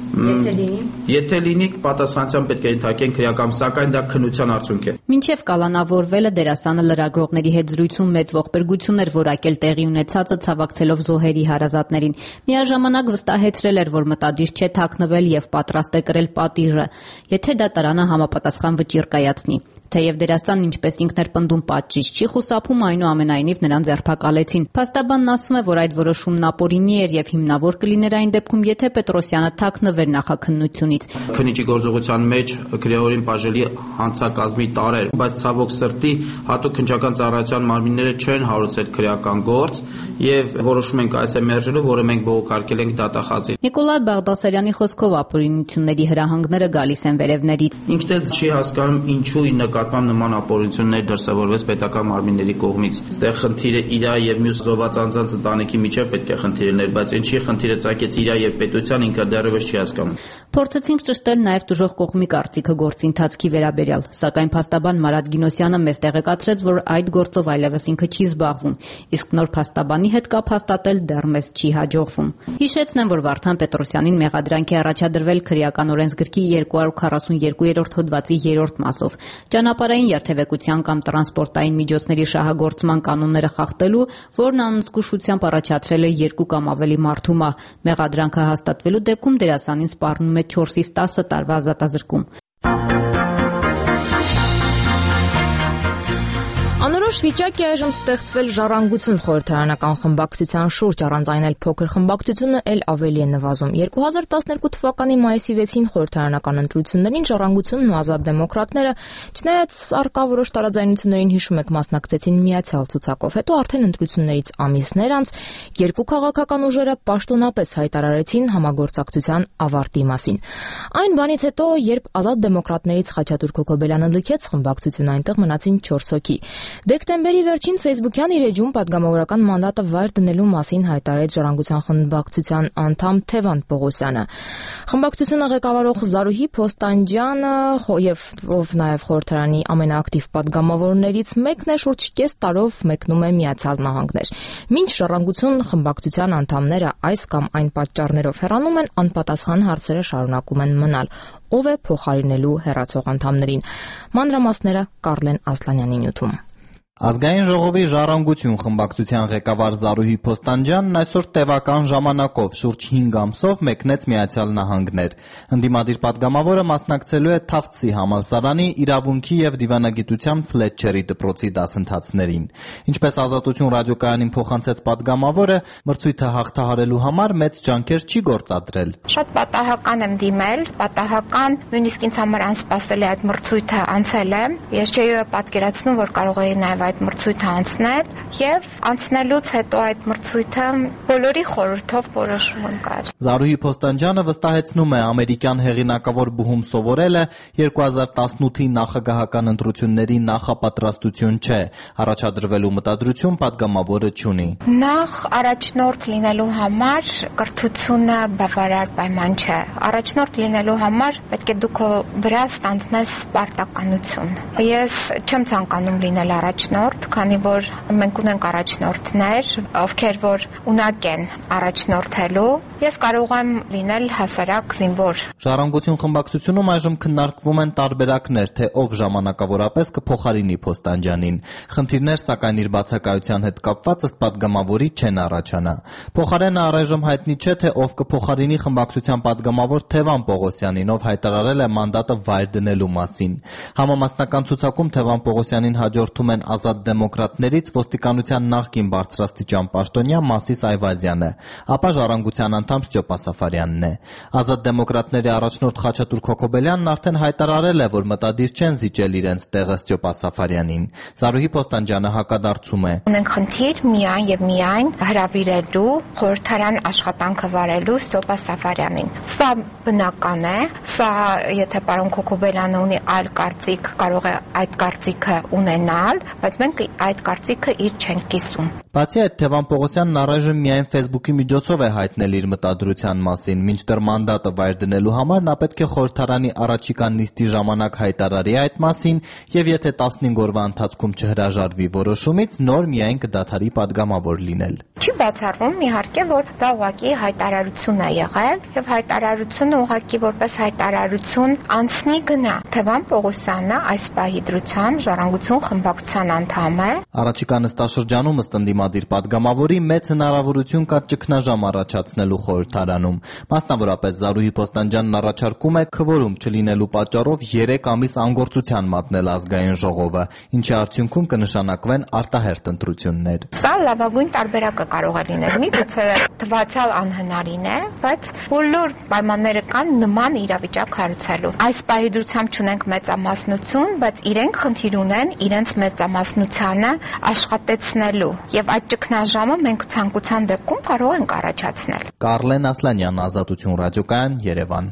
Եթե լինի, եթե լինի, պատասխանատվության պետք է ենթարկեն քրեական, սակայն դա քննության արդյունք է։ Մինչև կալանավորվելը դերասանը լրագրողների հետ զրույցում մեծ ողբերգություն էր որակել տեղի ունեցածը ցավակցելով զոհերի հարազատներին։ Միաժամանակ վստահեցրել էր, որ մտադիր չէ թաքնվել եւ պատրաստ է կրել պատիժը, եթե դատարանը համապատասխան վճիռ կայացնի։ Թեև դերասանն ինչպես ինքն էր պնդում պատժիչ չի խուսափում, այնուամենայնիվ նրան ձերբակալեցին։ Փաստաբանն ասում է, որ այդ որոշումն ապօրինի էր եւ հիմնավոր կլիներ այն դեպքում, եթե Պետրոսյանը թաքնվեր նախաքննությունից։ Քննիչի գործողության մեջ քրեորեն բաժելի հանցակազմի տարեր, բայց ցավոք սրտի հատուկ քննչական ծառայության մարմինները չեն հարուցել քրեական գործ եւ որոշում ենք այս է մերժելու, որը մենք բողոքարկել ենք դատախազին։ Նիկոլայ Բաղդասարյանի խոսքով ապօրինությունների հրահանգները գալիս են վերևներից։ Ինքն էլ չի հասկանում ինչու ի նկատմամբ նման ապօրինություններ դրսևորվեց պետական մարմինների կողմից։ Այստեղ խնդիրը իրա եւ մյուս զոհված անձանց ընտանիքի միջեւ պետք է խնդիր լիներ, բայց ինչի խնդիրը ցակեց իրա եւ պետության ինքը դեռևս չի հասկանում։ Փորձեցինք ճշտել նաև դժոխ կողմի կարծիքը գործի ընթացքի վերաբերյալ, սակայն փաստաբան Մարատ Գինոսյանը մեզ տեղեկացրեց, որ այդ գործով այլևս ինքը չի զբաղվում, իսկ նոր փաստաբանի հետ կապ հաստատել դեռ մեզ չի հաջողվում։ Հիշեցնեմ, որ Վարդան Պետրոսյանին մեղադրանք է առաջադրվել քրեական օրենսգրքի երկու հարյուր քառասունյոթ հոդվածի երրորդ մասով ճանապարհային երթևեկության կամ տրանսպորտային միջոցների շահագործման կանոնները խախտելու, որն անզգուշությամբ առաջադրել է երկու կամ ավելի մարդու մահ։ Մեղադրանքը հաստատվելու դեպքում դերասանին սպառնում է չորսից տասը տարվա ազատազրկում։ Անորոշ վիճակ է այժմ ստեղծվել ժառանգություն խորհրդարանական խմբակցության շուրջ, առանց այն էլ փոքր խմբակցությունը էլ ավելի է նվազում։ երկու հազար տասներկու թվականի մայիսի վեցին խորհրդարանական ընտրություններին ժառանգությունն ու ազատ դեմոկրատները, չնայած առկա որոշ տարաձայնություններին հիշում եք, մասնակցեցին միացյալ ցուցակով։ Հետո արդեն ընտրություններից ամիսներ անց երկու քաղաքական ուժերը պաշտոնապես հայտարարեցին համագործակցության ավարտի մասին։ Այն բանից հետո, երբ ազատ դեմոկրատներից Խաչատուր Քոքոբելյանը լքեց խմբակցությունը, այնտեղ մնացին չորս հոգի։ Դեկտեմբերի վերջին Facebook-յան իր էջում պատգամավորական մանդատը վայր դնելու մասին հայտարարեց ժառանգության խմբակցության անդամ Թևան Պողոսյանը։ Խմբակցությունը ղեկավարող Զարուհի Փոստանջյանը եւ ով նաեւ խորհրդարանի ամենաակտիվ պատգամավորներից մեկն է, շուրջ կես տարով մեկնում է Միացյալ Նահանգներ։ Մինչ ժառանգություն խմբակցության անդամները այս կամ այն պատճառներով հեռանում են, անպատասխան հարցերը շարունակում են մնալ։ Ով է փոխարինելու հեռացող անդամներին։ Մանրամասները Կարլեն Ասլանյանի նյութում։ Ազգային ժողովի ժառանգություն խմբակցության ղեկավար Զարուհի Փոստանջյանն այսօր տևական ժամանակով շուրջ հինգ ամսով մեկնեց Միացյալ Նահանգներ։ Ընդդիմադիր պատգամավորը մասնակցելու է Թավցի համալսարանի իրավունքի եւ դիվանագիտության Ֆլետչերի դպրոցի դասընթացներին։ Ինչպես Ազատություն ռադիոկայանին փոխանցեց պատգամավորը, մրցույթը հաղթահարելու համար մեծ ջանքեր չի գործադրել։ Շատ պատահական եմ դիմել, պատահական, նույնիսկ ինձ համար անսպասելի այդ մրցույթը անցել եմ։ Ես չէի պատկերացնում, որ կարող էի նաեւ այդ մրցույթը անցնել եւ անցնելուց հետո այդ մրցույթը բոլորի խորհրդով որոշում ընկավ։ Զարուհի Փոստանջյանը վստահեցնում է, ամերիկյան հեղինակավոր բուհում սովորելը երկու հազար տասնութի նախագահական ընտրությունների նախապատրաստություն չէ, առաջադրվելու մտադրություն պատգամավորը չունի։ Նախ առաջնորդ լինելու համար կրթությունը բավարար պայման չէ։ Առաջնորդ լինելու համար պետք է դու քո վրա ստանձնես պարտականություն։ Ես չեմ ցանկանում լինել առաջնորդ, քանի որ մենք ունենք առաջնորդներ, ովքեր որ ունակ են առաջնորդելու, ես կարող եմ լինել հասարակ զինվոր։ Ժառանգություն խմբակցությունում այժմ քննարկվում են տարբերակներ, թե ով ժամանակավորապես կփոխարինի Փոստանջյանին։ Խնդիրներ, սակայն իր բացակայության հետ կապված ըստ պատգամավորի չեն առաջանա։ Փոխարենը առայժմ հայտնի չէ, թե ով կփոխարինի խմբակցության պատգամավոր Թևան Պողոսյանին, ով հայտարարել է մանդատը վայր դնելու մասին։ Համամասնական ցուցակում Թևան Պողոսյանին հաջորդում են Ազատ դեմոկրատներից ոստիկանության նախկին բարձրաստիճան պաշտոնյա Մասիս Այվազյանը, ապա ժառանգության անդամ Ստյոպա Սաֆարյանն է։ Ազատ դեմոկրատների առաջնորդ Խաչատուր Քոքոբելյանն արդեն հայտարարել է, որ մտադիր չեն զիջել իրենց տեղը Ստյոպա Սաֆարյանին։ Զարուհի Փոստանջյանը հակադարձում է։ Ունենք խնդիր միայն եւ միայն հրավիրելու խորհրդարան աշխատանքը վարելու Ստյոպա Սաֆարյանին։ Սա բնական է, սա եթե պարոն Քոքոբելյանը ունի այլ կարծիք, կարող է այդ կարծիքը ունենալ, բայց մենք այդ կարծիքը իր չենք կիսում։ Բացի այդ, Թևան Պողոսյանն առայժմ միայն Facebook-ի միջոցով է հայտնել իր մտադրության մասին, մինչդեռ մանդատը վայր դնելու համար նա պետք է խորհրդարանի առաջիկա նիստի ժամանակ հայտարարի այդ մասին եւ եթե տասնհինգ օրվա ընթացքում չհրաժարվի որոշումից, նոր միայն կդադարի պատգամավոր լինել։ Չի բացառվում իհարկե, որ դա ուղղակի հայտարարություն է եղել եւ հայտարարությունը ուղղակի որպես հայտարարություն անցնի գնա։ Թևան Պողոսյանը այս պահի դրությամբ Ժառանգություն խմբակցության անդամ է։ Առաջիկա նստաշրջանում ըստ ընդդիմադիր պատգամավորի մեծ հնարավորություն կա ճգնաժամ առաջացնելու խորհրդարանում։ Մասնավորապես Զարուհի Փոստանջյանն առաջարկում է քվորում չլինելու պատճառով երեք ամիս անգործության մատնել ազգային ժողովը, ինչի արդյունքում կնշանակվեն արտահերթ ընտրություններ։ Սա լավագույն տարբերակը կարող է լինել։ Միգուցե թվացյալ անհնարին է, բայց բոլոր պայմանները կան նման իրավիճակ հարուցելու։ Այս պահի դրությամբ չունենք մեծամասնություն, բայց իրենք խնդիր ունեն իրենց մեծամասնությանը աշխատեցնելու եւ այդ ճգնաժամը մենք ցանկության դեպքում կարող ենք առաջացնել։ Կարլեն Ասլանյան, Ազատություն ռադիոկայան, Երևան։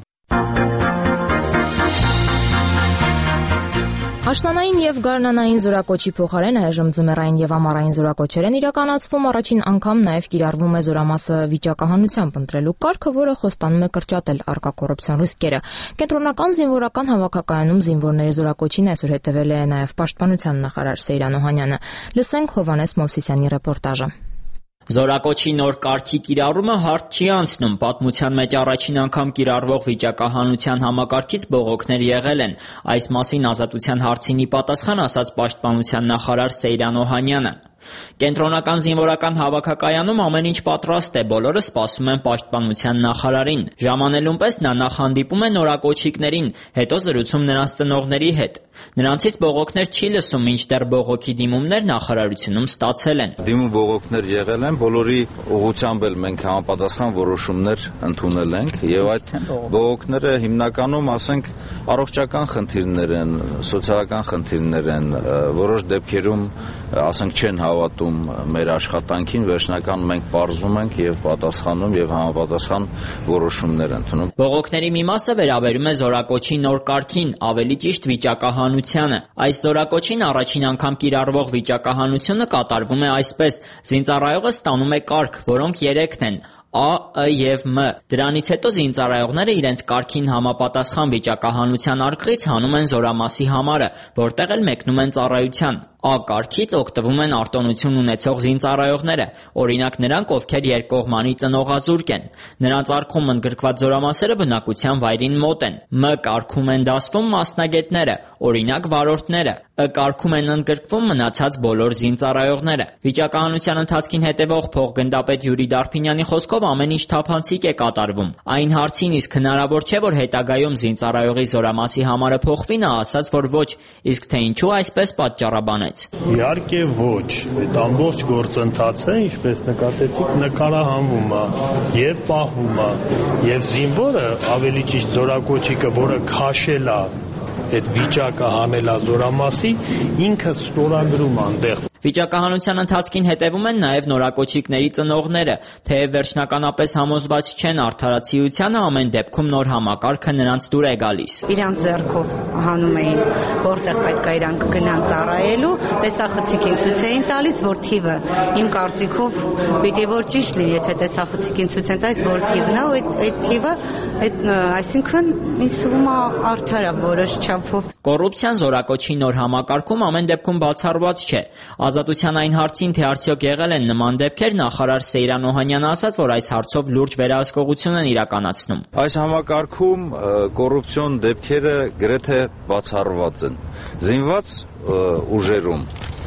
Աշնանային եւ գարնանային զորակոչի փոխարեն այժմ ձմեռային եւ ամառային զորակոչեր են իրականացվում, առաջին անգամ նաեւ կիրառվում է զորամասը վիճակահանությամբ ընտրելու կարգը, որը խոստանում է կրճատել առկա կոռուպցիոն ռիսկերը։ Կենտրոնական զինվորական հավաքակայանում զինվորների զորակոչին այսօր հետևել է նաեւ պաշտպանության նախարար Սեյրան Օհանյանը։ Լսենք Հովհաննես Մովսիսյանի ռեպորտաժը։ Զորակոչի նոր կարգի կիրառումը հարթ չի անցնում։ Պատմության մեջ առաջին անգամ կիրառվող վիճակահանության համակարգից բողոքներ եղել են։ Այս մասին Ազատության հարցին ի պատասխան ասաց պաշտպանության նախարար Սեյրան Օհանյանը։ Կենտրոնական զինվորական հավաքակայանում ամեն ինչ պատրաստ է, բոլորը սպասում են պաշտպանության նախարարին։ Ժամանելուն պես նա նախ հանդիպում է նորակոչիկներին, հետո զրուցում նրանց ծնողների հետ։ Նրանցից բողոքներ չի լսում, մինչդեռ բողոքի դիմումներ նախարարությունում ստացել են։ Դիմում բողոքներ եղել են, բոլորի ուղղությամբ էլ մենք համապատասխան որոշումներ ընդունել ենք եւ այդ բողոքները հիմնականում, ասենք, առողջական խնդիրներ են, սոցիալական խնդիրներ են, որոշ դեպքերում, ասենք, չեն հավատում մեր աշխատանքին, վերջնական մենք պարզում ենք եւ պատասխանում եւ համապատասխան որոշումներ ընդունում։ Բողոքների մի մասը վերաբերում է զորակոչի նոր կարգին, ավելի ճիշտ վիճակահանությանը։ Այս զորակոչին առաջին անգամ կիրառվող վիճակահանությունը կատարվում է այսպես. զինծառայողը ստանում է կարգ, որոնք երեքն են՝ Ա, Ը եւ Մ։ Դրանից հետո զինծառայողները իրենց կարգին համապատասխան վիճակահանության արկղից հանում են զորամասի համարը, որտեղ էլ մեկնում են ծառայության։ Ա կարգից օգտվում են արտոնություն ունեցող զինծառայողները, օրինակ նրանք, ովքեր երկկողմանի ծնողազուրկ են։ Նրանց արկղում ընդգրկված զորամասերը բնակության վայրին մոտ են։ Մ կարգում են դասվում մասնագետները, օրինակ վարորդները։ Ը կարգում են ընդգրկվում մնացած բոլոր զինծառայողները։ Վիճակահանության ընթացքին հետևող փոխգնդապետ Յուրի Դարփինյանի խոսքով ամեն ինչ թափանցիկ է կատարվում։ Այն հարցին իսկ հնարավոր չէ, որ հետագայում զինծառայողի զորամասի համարը փոխվի, նա ասաց, որ ոչ, իսկ թե ինչու այսպես պատճառաբանեց։ Իհարկե ոչ, այդ ամբողջ գործընթացը, ինչպես նկատեցիք, նկարահանվում է եւ պահվում է, եւ զինվորը, ավելի ճիշտ զորակոչիկը, որը քաշել է այդ վիճակը հանելա զորամասի, ինքը ստորագրում այնտեղ։ Վիճակահանության ընթացքին հետևում են նաև նորակոչիկների ծնողները, թեև վերջնականապես համոզված չեն արդարացիությանը, ամեն դեպքում նոր համակարգը նրանց դուր է գալիս։ Իրանց ձեռքով հանում էին, որտեղ պետք է իրանք գնան ծառայելու, տեսախցիկին ցույց էին տալիս, որ թիվը իմ կարծիքով պիտի որ ճիշտ լինի, եթե տեսախցիկին ցույց են տալիս, որ թիվն է, այդ այդ թիվը, այդ այսինքն ինձ թվում է արդար է որոշ չափով։ Կոռուպցիան զորակոչի նոր համակարգում ամեն դեպքում բացառված չէ։ Ազատության այն հարցին, թե արդյոք եղել են նման դեպքեր, նախարար Սեյրան Օհանյանը ասաց, որ այս հարցով լուրջ վերահսկողություն են իրականացնում։ Այս համակարգում կոռուպցիոն դեպքերը գրեթե բացառված են։ Զինված ուժերում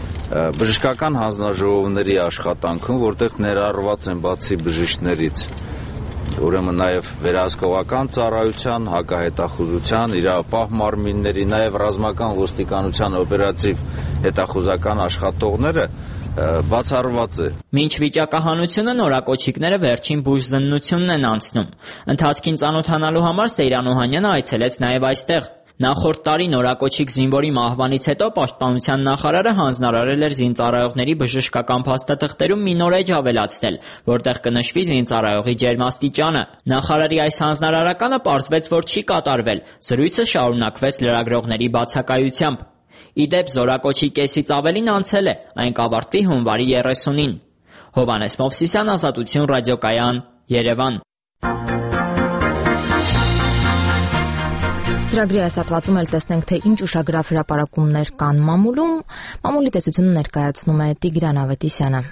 բժշկական հանձնաժողովների աշխատանքում, որտեղ ներառված են բացի բժիշկներից, ուրեմն նաև վերահսկողական ծառայության, հակահետախուզության, իրավապահ մարմինների, նաև ռազմական ոստիկանության օպերատիվ հետախուզական աշխատողները բացառված է։ Մինչ վիճակահանությունը նորակոչիկները վերջին բուժզննությունն են անցնում։ Ընթացքին ծանոթանալու համար Սեյրան Օհանյանը այցելեց նաև այստեղ։ Նախորդ տարի նորակոչիկ զինվորի մահվանից հետո պաշտպանության նախարարը հանձնարարել էր զինծառայողների բժշկական փաստաթղթերում մի նոր էջ ավելացնել, որտեղ կնշվի զինծառայողի ջերմաստիճանը։ Նախարարի այս հանձնարարականը պարզվեց, որ չի կատարվել։ Զրույցը շարունակվեց լրագրողների բացակայությամբ։ Իդեպ զորակոչի կեսից ավելին անցել է, այն կավարտվի հունվարի երեսունին։ Հովհաննես Մովսիսյան, Ազատություն ռադիոկայան, Երևան։ Ծրագրի այս հատվածում էլ տեսնենք, թե ինչ ուշագրավ հրապարակումներ կան մամուլում։ Մամուլի տեսությունը ներկայացնում է Տիգրան Ավետիսյանը։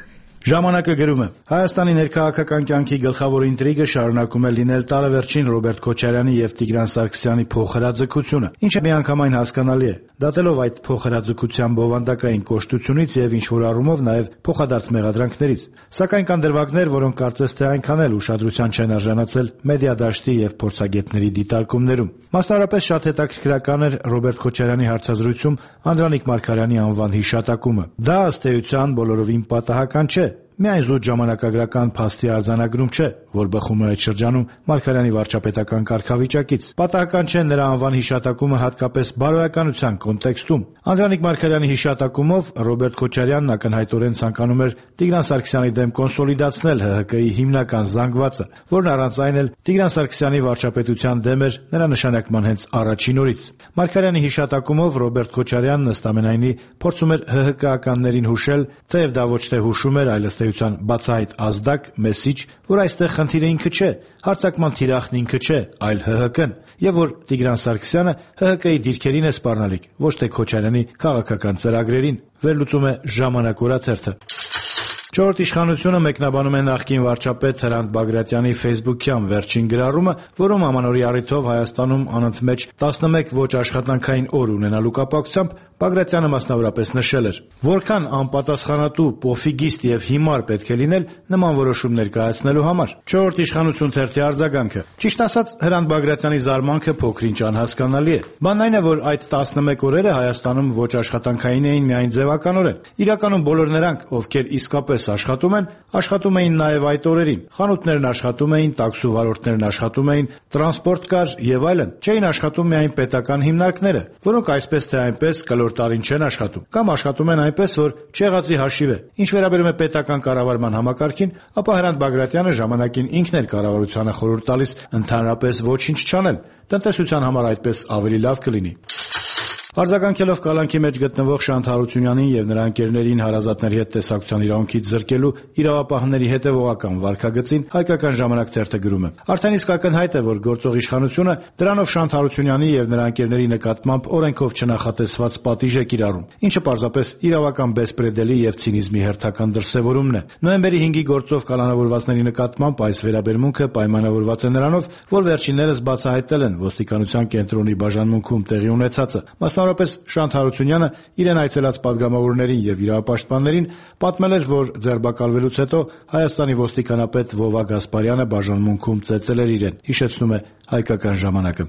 Ժամանակը գրում է. Հայաստանի ներքաղաքական կյանքի գլխավոր ինտրիգը շարունակում է լինել տարեվերջին Ռոբերտ Քոչարյանի եւ Տիգրան Սարգսյանի փոխհրաձգությունը, ինչը միանգամայն հասկանալի է։ Դատելով այդ փոխհրաձգության բովանդակային կոշտությունից եւ ինչ-որ առումով նաեւ փոխադարձ մեղադրանքներից, սակայն կան դրվագներ, որոնք կարծես թե այնքան էլ ուշադրության չեն արժանացել մեդիա դաշտի եւ փորձագետների դիտարկումներում։ Մասնավորապես շատ հետաքրքրական էր Ռոբերտ Քոչարյանի հարցազրույցում Անդրանիկ Մարգարյանի անվան հիշատակումը։ Դա ըստ էության բոլորովին պատահական չէ։ Միայն զուտ ժամանակագրական փաստի արձանագրում չէ, որ բխում է այդ շրջանում Մարգարյանի վարչապետական կարգավիճակից։ Պատահական չէ նրա անվան հիշատակումը հատկապես բարոյականության կոնտեքստում։ Անդրանիկ Մարգարյանի հիշատակումով Ռոբերտ Քոչարյանն ակնհայտորեն ցանկանում էր Տիգրան Սարգսյանի դեմ կոնսոլիդացնել ՀՀԿ-ի հիմնական զանգվածը, որն առանց այն էլ Տիգրան Սարգսյանի վարչապետության դեմ էր նրա նշանակման հենց առաջին օրից։ Մարգարյանի հիշատակումով Ռոբերտ Քոչարյանն ըստ ամենայնի փորձում էր ՀՀԿ-ականներին հուշել, թեև դա ոչ թե հուշում էր, այլ բացահայտ ազդակ, մեսիջ, որ այստեղ խնդիրը ինքը չէ, հարձակման թիրախն ինքը չէ, այլ ՀՀԿ-ն, եւ որ Տիգրան Սարգսյանը ՀՀԿ-ի դիրքերին է սպառնալիք, ոչ թե Քոչարյանի քաղաքական ծրագրերին։ Վերլուծում է Ժամանակ օրաթերթը։ Չորրորդ իշխանությունը մեկնաբանում է նախկին վարչապետ Հրանտ Բագրատյանի ֆեյսբուքյան վերջին գրառումը, որում ամանորի առիթով Հայաստանում անընդմեջ տասնմեկ ոչ աշխատանքային օր ունենալու կապակցությամբ Բագրատյանը մասնավորապես նշել էր. «Որքան անպատասխանատու, պոֆիգիստ եւ հիմար պետք է լինել նման որոշումներ կայացնելու համար»։ Չորրորդ իշխանություն թերթի արձագանքը. Ճիշտ ասած, Հրանտ Բագրատյանի զարմանքը փոքրինչ անհասկանալի է։ Բանն այն է, որ այդ տասնմեկ օրերը Հայաստանում ոչ աշխատանքային էին միայն ձևականորեն։ Իրականում բոլոր նրանք, ովքեր իսկապես աշխատում են, աշխատում էին նաև այդ օրերին։ Խանութներն աշխատում էին, տաքսու վարորդներն աշխատում էին, տրանսպորտ կար եւ այլն։ Չէին աշխատում միայն պետական հիմնարկները, որոնք այսպես թե այնպես կլոր տարին չեն աշխատում, կամ աշխատում են այնպես, որ չեղածի հաշիվ է։ Ինչ վերաբերում է պետական կառավարման համակարգին, ապա Հրանտ Բագրատյանը ժամանակին ինքն էր կառավարությանը խորհուրդ տալիս ընդհանրապես ոչինչ չանել։ Տնտեսության համար այդպես ավելի լավ կլինի։ Արձագանքելով կալանքի մեջ գտնվող Շանթ Հարությունյանին եւ նրա ընկերներին հարազատների հետ տեսակցության իրավունքից զրկելու իրավապահների հետեւողական վարքագծին հայկական ժամանակ թերթը գրում է. Արդեն իսկ ակնհայտ է, որ գործող իշխանությունը դրանով Շանթ Հարությունյանի եւ նրա ընկերների նկատմամբ օրենքով չնախատեսված պատիժ է կիրառում, ինչը պարզապես իրավական բեսպրեդելի եւ ցինիզմի հերթական դրսեւորումն է։ Նոյեմբերի հինգի գործով կալանավորվածների նկատմամբ այս վերաբերմունքը պայմանավորված է նրանով, որ վերջիններս բացահայտել են ոստիկանության կենտրոնի բաժանմունքում տեղի ունեցածը։ Մասնավորապես Շանթ Հարությունյանը իրեն այցելած падգամավորներին եւ իրավապաշտպաններին պատմել էր, որ ձերբակալվելուց հետո Հայաստանի ոստիկանապետ Վովա Գասպարյանը բաժանմունքում ծեծել էր իրեն, հիշեցնում է հայկական ժամանակը։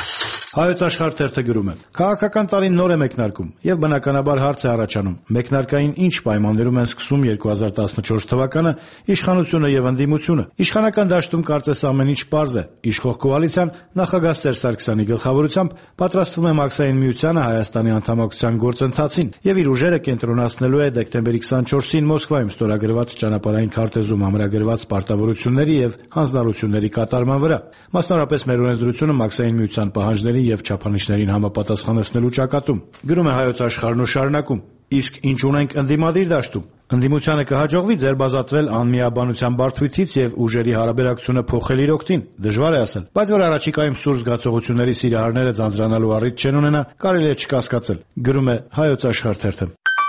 Հայոց աշխարհ թերթը գրում է. Քաղաքական տարին նոր է մեկնարկում եւ բնականաբար հարց է առաջանում. մեկնարկային ինչ պայմաններում են սկսում երկու հազար տասնչորս թվականը իշխանությունը եւ ընդդիմությունը։ Իշխանական դաշտում կարծես ամեն ինչ պարզ է։ Իշխող կոալիցիան նախագահ Սերժ Սարգսյանի գլխավորությամբ պատրաստվում է Մաքսային միությանը Հայաստանի անդամակցության գործընթացին եւ իր ուժերը կենտրոնացնելու է դեկտեմբերի քսանչորսին Մոսկվայում ստորագրված ճանապարհային քարտեզում ամրագրված պարտավորությունների եւ հանձնառությունների կատարման վրա։ Մասնավորապես մեր օրենսդրությունը Մաքսային միության պահանջների եւ չափանիշներին համապատասխանեցնելու ճակատում։ Գրում է Հայոց աշխարհն ու շարունակում. Իսկ ինչ ունենք ընդդիմադիր դաշտում։ Ընդդիմությանը կհաջողվի ձերբազատվել անմիաբանության բարդույթից եւ ուժերի հարաբերակցությունը փոխել իր օգտին։ Դժվար է ասել, բայց որ առաջիկայում սուր զգացողությունների սիրահարները ձանձրանալու առիթ չեն ունենա, կարելի է չկասկածել։ Գրում է Հայոց աշխարհ թերթը։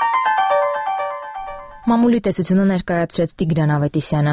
Մամուլի տեսությունը ներկայացրեց Տիգրան Ավետիսյանը։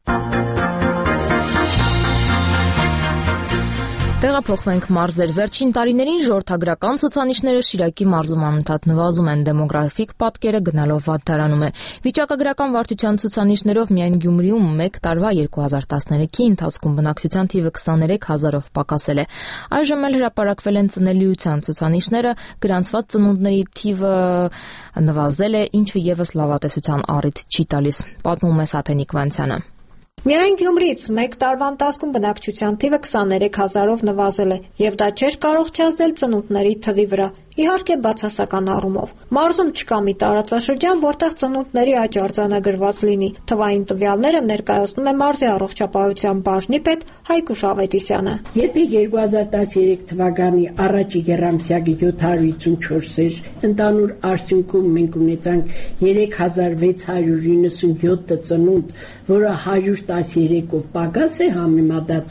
Տեղափոխվենք մարզեր։ Վերջին տարիներին ժողովրդագրական ցուցանիշները Շիրակի մարզում անընդհատ նվազում են, դեմոգրաֆիկ պատկերը գնալով վատթարանում է։ Վիճակագրական վարչության ցուցանիշներով միայն Գյումրիում մեկ տարվա երկու հազար տասներեքի ընթացքում բնակչության թիվը քսաներեք հազարով պակասել է։ Այժմ էլ հրապարակվել են ծնելիության ցուցանիշները, գրանցված ծնունդների թիվը նվազել է, ինչը եւս լավատեսության առիթ չի տալիս, պատմում է Սաթենիկ Վանցյանը։ Միայն Գյումրիից մեկ տարվա ընթացքում բնակչության թիվը քսաներեք հազարով նվազել է, եւ դա չէր կարող չազդել ծնունդների թվի վրա, իհարկե բացասական առումով։ Մարզում չկա մի տարածաշրջան, որտեղ ծնունդների աճ արձանագրված լինի։ Թվային տվյալները ներկայացնում է մարզի առողջապահության բաժնի պետ Հայկուշ Ավետիսյանը։ Եթե երկու հազար տասներեք թվականի առաջի եռամսյակի յոթ հարյուր հիսունչորս էր, ընդհանուր արդյունքում մենք ունեցանք երեք հազար վեց հարյուր իննսունյոթ ծնունդ, որը հարյուր տասներեքով պակաս է համեմատած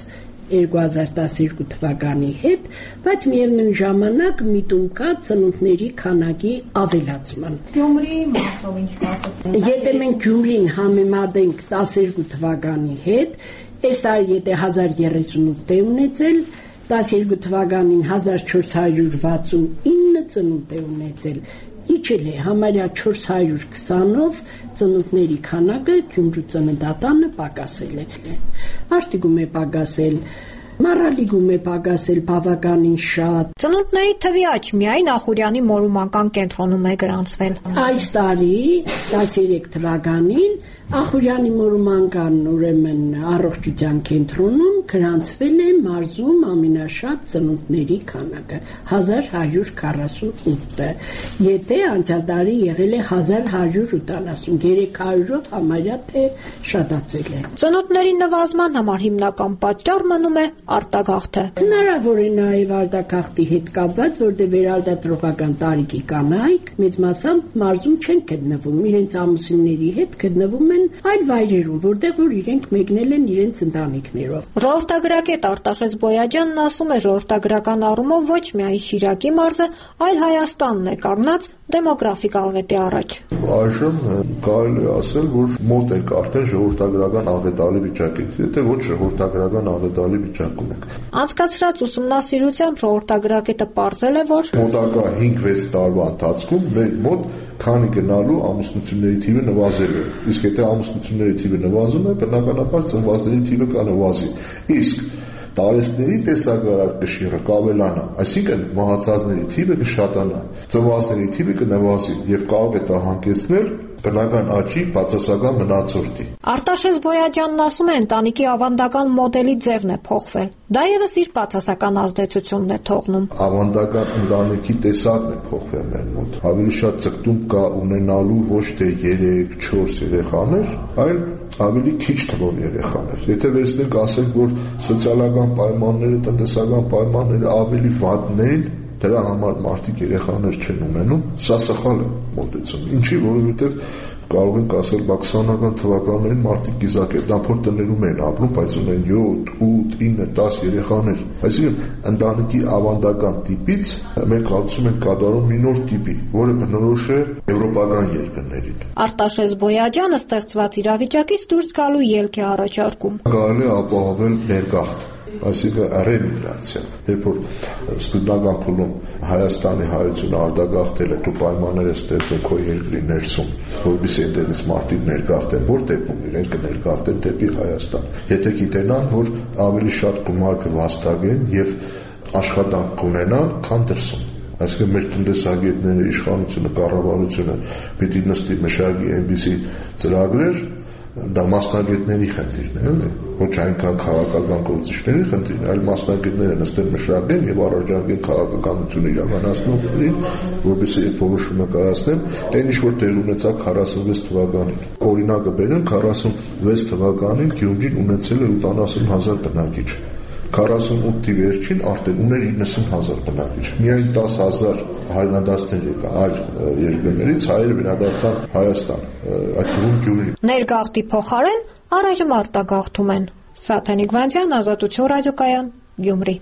երկու հազար տասներկու թվականի հետ, բայց միևնույն ժամանակ միտում կա ծնունդների քանակի ավելացման։ Գյումրի մասով ինչ կասեք։ Եթե մենք Գյումրին համեմատենք տասներկու թվականի հետ, այս տարի եթե հազար երեսունութ է ունեցել, տասներկու թվականին հազար չորս հարյուր վաթսունինը ծնունդ է ունեցել, իջել է համարյա չորս հարյուր քսանով ծնունդների քանակը Գյումրու ծննդատանը պակասել է։ Արտիգում է պակասել, մառալիգում է պակասել բավականին շատ։ Ծնունդների թվի աճ միայն Ախուրյանի մորումական կենտրոնում է գրանցվել։ Այս տարի տասներեք թվականին Ախուրյանի մորումանկանն ուրեմն առողջության կենտրոնում գրանցվել է մարզում ամենաշատ ծնունդների քանակը հազար հարյուր քառասունութը, եթե անցյալ տարի եղել է հազար հարյուր ութանասուն, երեք հարյուրով համարյա թե շատացել է։ Ծնունդների նվազման համար հիմնական պատճառ մնում է արտագաղթը։ Հնարավոր է նաև արտագաղթի հետ կապված, որտեղ վերարտադրողական տարիքի կանայք մեծ մասամբ մարզում չեն գտնվում, իրենց ամուսինների հետ գտնվում են այլ վայրերում, որտեղ որ իրենք մեկնել են իրենց ընտանիքներով։ Ժողովրդագրագետ Արտաշես Բոյաջյանն ասում է, ժողովրդագրական առումով ոչ միայն Շիրակի մարզը, այլ Հայաստանն է կանգնած դեմոգրաֆիկ աղետի առաջ։ Այժմ կարելի է ասել, որ մոտ ենք արդեն ժողովրդագրական աղետալի վիճակի, եթե ոչ ժողովրդագրական աղետալի վիճակում ենք։ Անցկացրած ուսումնասիրությամբ ժողովրդագրագետը պարզել է, որ մոտակա հինգ-վեց տարվա ընթացքում մեր մոտ քանի գնալու ամուսնությունների թիվը նվազել է։ Իսկ եթե ամուսնությունների թիվը նվազում է, բնականաբար ծնվածների թիվը կնվազի։ Իսկ տարեստների տեսակարար կշիռը կավելանա, այսինքն մահացածների թիվը կշատանա, ծնվածների թիվը կնվազի եւ կարող է դա հանգեցնել բնական աճի բացասական մնացորդի։ Արտաշես Բոյաջյանն ասում է, ընտանիքի ավանդական մոդելի ձևն է փոխվել։ Դա եւս իր բացասական ազդեցությունն է թողնում։ Ավանդական ընտանիքի տեսակն է փոխվել մեր մոտ։ Ավելի շատ ցկտում կա ունենալու ոչ թե երեք չորս երեխաներ, այլ ավելի քիչ թվով երեխաներ։ Եթե վերցնենք ասենք, որ սոցիալական պայմանները, տնտեսական պայմանները ավելի վատն են, դրա համար մարդիկ երեխաներ չեն ունենում, սա սխալ է մոտեցում։ Ինչի, որովհետև կարող ենք ասել, բա քսանական թվականներին մարդիկ կիզակերտափոր տներում են ապրում, բայց ունեն յոթ, ութ, ինը, դաս երեխաներ։ Այսինքն ընտանիքի ավանդական տիպից մենք ասում ենք կատարում մի նոր տիպի, որը բնորոշ է եվրոպական երկրներին։ Արտաշես Բոյաջյանը ստեղծված իրավիճակից դուրս գալու ելք է առաջարկում։ Կարելի է ապահովել ներգաղթ, այսինքն ռեմիգրացիա, երբ որ սկզբնական փուլում Հայաստանի հայությունը արտագաղթել է, դու պայմաններ ես ստեղծում քո երկրի ներսում, որովհետեւ այնտեղից մարդիկ ներգաղթեն, որ դեպքում իրենք կներգաղթեն դեպի Հայաստան։ Եթե գիտենան, որ ավելի շատ գումար կվաստակեն եւ աշխատանք կունենան, քան դրսում։ Այսինքն մեր տնտեսագետները, իշխանությունը, կառավարությունը պիտի նստի մշակի այնպիսի ծրագրեր, դա մասնագետների խնդիրն է, էլի, ոչ այնքան քաղաքական գործիչների խնդիրն է, այլ մասնագետները նստեն մշակեն եւ առաջարկեն քաղաքականությունը իրականացնողներին, որովհետեւ այդ որոշումը կայացնեն, այն ինչ որ տեղ ունեցավ քառասունվեց թվականին։ Օրինակը բերեմ, քառասունվեց թվականին Գյումրին ունեցել է ութանասուն հազար բնակիչ։ քառասունութի վերջին արդեն ուներ իննսուն հազար բնակիչ։ Միայն տաս հազար հայրենադարձներ եկան այլ երկրներից, հայերը վերադարձան Հայաստան, այդ թվում Գյումրի։ Ներգաղթի փոխարեն առայժմ արտագաղթում են։ Սաթենիկ Վանձյան, Ազատություն ռադիոկայան, Գյումրի։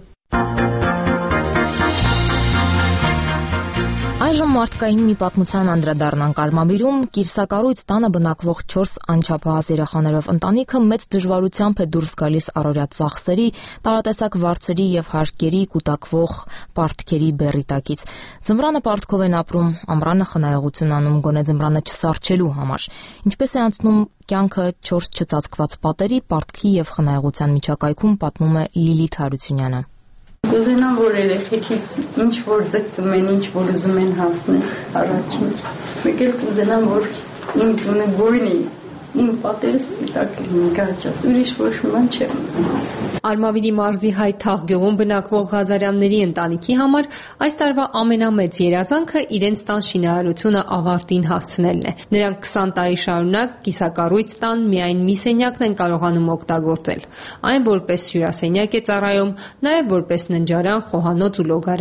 Այժմ մարդկային մի պատմության անդրադառնանք Արմավիրում կիրսակառույց տանը բնակվող չորս անչափահաս երեխաներով ընտանիքը մեծ դժվարությամբ է դուրս գալիս առօրյա ծախսերի, տարատեսակ վարձերի եւ հարկերի կուտակվող պարտքերի բեռի տակից։ Ձմռանը պարտքով են ապրում, ամռանը խնայողություն անում գոնե ձմռանը չսառչելու համար։ Ինչպես է անցնում կյանքը չորս չծածկված պատերի, պարտքի եւ խնայողության միջակայքում, պատմում է Լիլիթ Հարությունյանը։ Կուզենամ, որ երեխեքիս ինչ որ ձգտում են, ինչ որ ուզում են հասնել առաջին։ Մեկ էլ կուզենամ, որ իմ տունը գույնի, իմ պատերը սպիտակ լինի, գաճած, ուրիշ ոչ մի բան չեմ ուզում։ Արմավիրի մարզի Հայ Թաղ գյուղում բնակվող Ղազարյանների ընտանիքի համար այս տարվա ամենամեծ երազանքը իրենց տան շինարարությունը ավարտին հասցնելն է։ Նրանք քսան տարի շարունակ կիսակառույց տան միայն մի սենյակն են կարողանում օգտագործել։ Այն որպես հյուրասենյակ է ծառայում, նաև որպես ննջարան, խոհանոց ու լոգարան։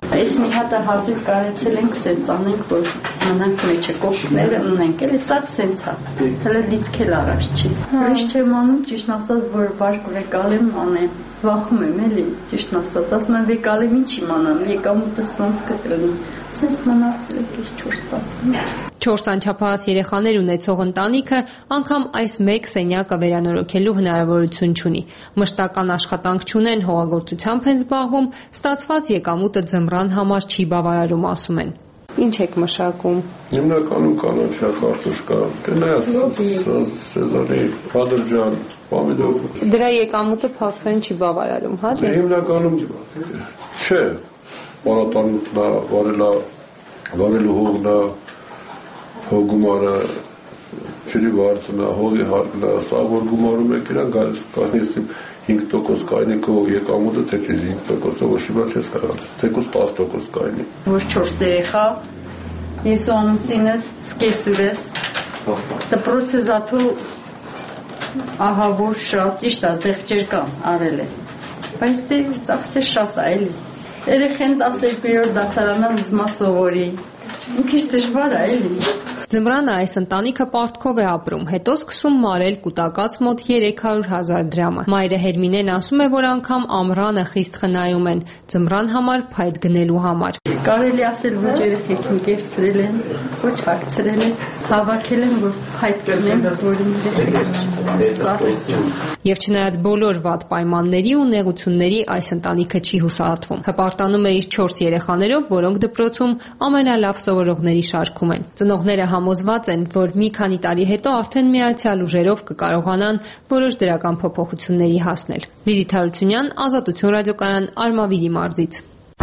Այս մի հատ հազիվ կարեցել ենք սենց անենք, որ մնանք մեջը կողքները ունենք, էլ սա սենց հա, հələ դիսկել առաջ չի։ Ուրիշ չեմ անում, ճիշտ ասած, որ վարկ վեկալեմ անեմ, վախում եմ էլի, ճիշտ ասած, ասում եմ վեկալեմ ինչ իմանամ, եկամուտս ոնց կտրնի, սենց մնացել եք ես չորս պատմում։ Չորս անչափահաս երեխաներ ունեցող ընտանիքը անգամ այս մեկ սենյակը վերանորոգելու հնարավորություն չունի։ Մշտական աշխատանք չունեն, հողագործությամբ են զբաղվում, ստացված եկամուտը ձմռան համար չի բավարարում, ասում են։ Ինչ եք մշակում։ Հիմնականում կանաչա, կարտոշկա, տնես, սեզոնի, բադրջան, պամիդոր։ Դրա եկամուտը փաստորեն չի բավարարում, հա՞։ Հիմնականում չէ, պարատանուտնա, վարելա, վարելու հողնա, հողգումարը, ջրի վարձնա, հողի հարկնա, սա որ գումարում եք իրան, գալիս կանեսիմ հինգ տոկոս կայնի քո եկամուտը, թե չէ հինգ տոկոսը, ոչ իբա չես կարալիս, թեկուզ տասը տոկոս կայնի։ Ոչ չորս երեխա, ես ու ամուսինս, սկեսուր ես, դպրոց է զաթու ահա որ շատ ճիշտ է, զեղջեր կան, արել է, բայց դե ծախսեր շատ է, էլի, երեխեն տասներկուերորդ դասարանը ուզում է սովորի, մի քիչ դժվար է, էլի։ Ձմռանը այս ընտանիքը պարտքով է ապրում, հետո սկսում մարել կուտակած մոտ երեք հարյուր հազար դրամը։ Մայրը Հերմինեն ասում է, որ անգամ ամռանը խիստ խնայում են ձմռան համար փայտ գնելու համար։ Կարելի ասել, ոչ երեխեքին կերցրել են, ոչ հագցրել են, հավաքել են, որ փայտ գնեն, որ երեխեքին։ Եվ չնայած բոլոր վատ պայմանների ու նեղությունների այս ընտանիքը չի հուսահատվում։ Հպարտանում է իր չորս երեխաներով, որոնք դպրոցում ամենալավ սովորողների շարքում են։ Ծնողները համոզված են, որ մի քանի տարի հետո արդեն միացյալ ուժերով կկարողանան որոշ դրական փոփոխությունների հասնել։ Լիլիթ Հարությունյան, Ազատություն ռադիոկայան, Արմավիրի մարզից։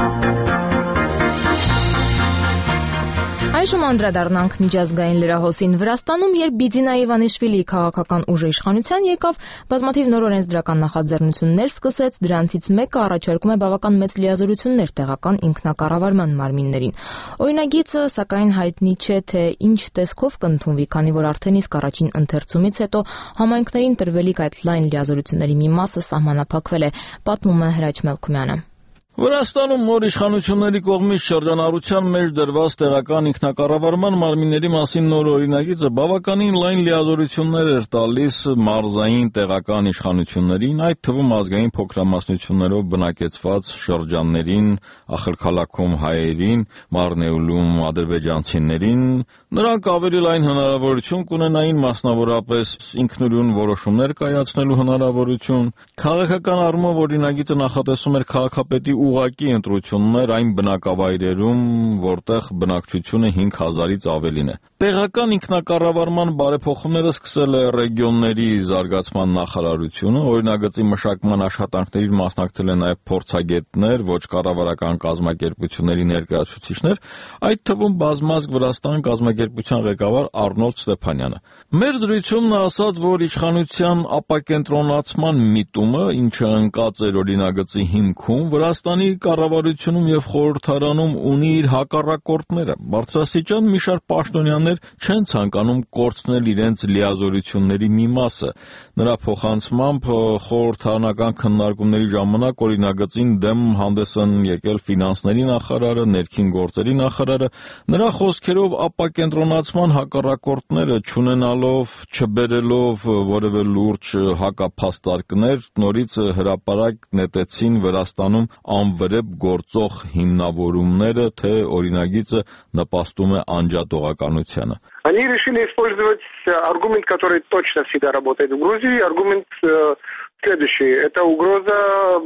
Այժմ անդրադառնանք միջազգային լրահոսին։ Վրաստանում, երբ Բիձինա Իվանիշվիլիի քաղաքական ուժը իշխանության եկավ, բազմաթիվ նոր օրենսդրական նախաձեռնություններ սկսեց, դրանցից մեկը առաջարկում է բավական մեծ լիազորություններ տեղական ինքնակառավարման մարմիններին։ Օրինագիծը, սակայն, հայտնի չէ, թե ինչ տեսքով կընդունվի, քանի որ արդեն իսկ առաջին ընթերցումից հետո համայնքներին տրվելիք այդ լայն լիազորությունների մի մասը սահմանափակվել է, պատմում է Հրաչ Մելքումյանը։ Վրաստանում նոր իշխանությունների կողմից շրջանառության մեջ դրված տեղական ինքնակառավարման մարմինների մասին նոր օրինագիծը բավականին լայն լիազորություններ էր տալիս մարզային տեղական իշխանություններին, այդ թվում ազգային փոքրամասնություններով բնակեցված շրջաններին, Ախալքալաքում հայերին, Մարնեուլում ադրբեջանցիներին, նրանք ավելի լայն հնարավորություն կունենային մասնավորապես ինքնուրույն որոշումներ կայացնելու հնարավորություն, քաղաքական առումով օրինագիծը նախատեսում էր քաղաքապետի ուղղակի ընտրություններ այն բնակավայրերում, որտեղ բնակչությունը հինգ հազարից ավելին է։ Տեղական ինքնակառավարման բարեփոխումները սկսել է ռեգիոնների զարգացման նախարարությունը, օրինագծի մշակման աշխատանքներին մասնակցել են նաև փորձագետներ, ոչ կառավարական կազմակերպությունների ներկայացուցիչներ, այդ թվում բազմազգ Վրաստան կազմակերպության ղեկավար Արնոլդ Ստեփանյանը։ Մեր զրույցում նա ասաց, որ իշխանության ապակենտրոնացման միտումը, ինչը ընկած էր օրինագծի հիմքում, Վրաստանի կառավարությունում եւ խորհրդարանում ունի իր հակառակորդները։ Բարձրաստիճան մի շարք պաշտոնյաներ չեն ցանկանում կորցնել իրենց լիազորությունների մի մասը։ Նրա փոխանցմամբ խորհրդարանական քննարկումների ժամանակ օրինագծին դեմ հանդես են եկել ֆինանսների նախարարը, ներքին գործերի նախարարը, նրա խոսքերով ապակենտրոնացման հակառակորդները չունենալով, չբերելով որևէ լուրջ հակափաստարկներ, նորից հրապարակ նետեցին Վրաստանում անվրեպ գործող հիմնավորումները, թե օրինագիծը նպաստում է անջատողականությանը։ Они решили использовать аргумент, который точно всегда работает в Грузии. Аргумент следующий. Это угроза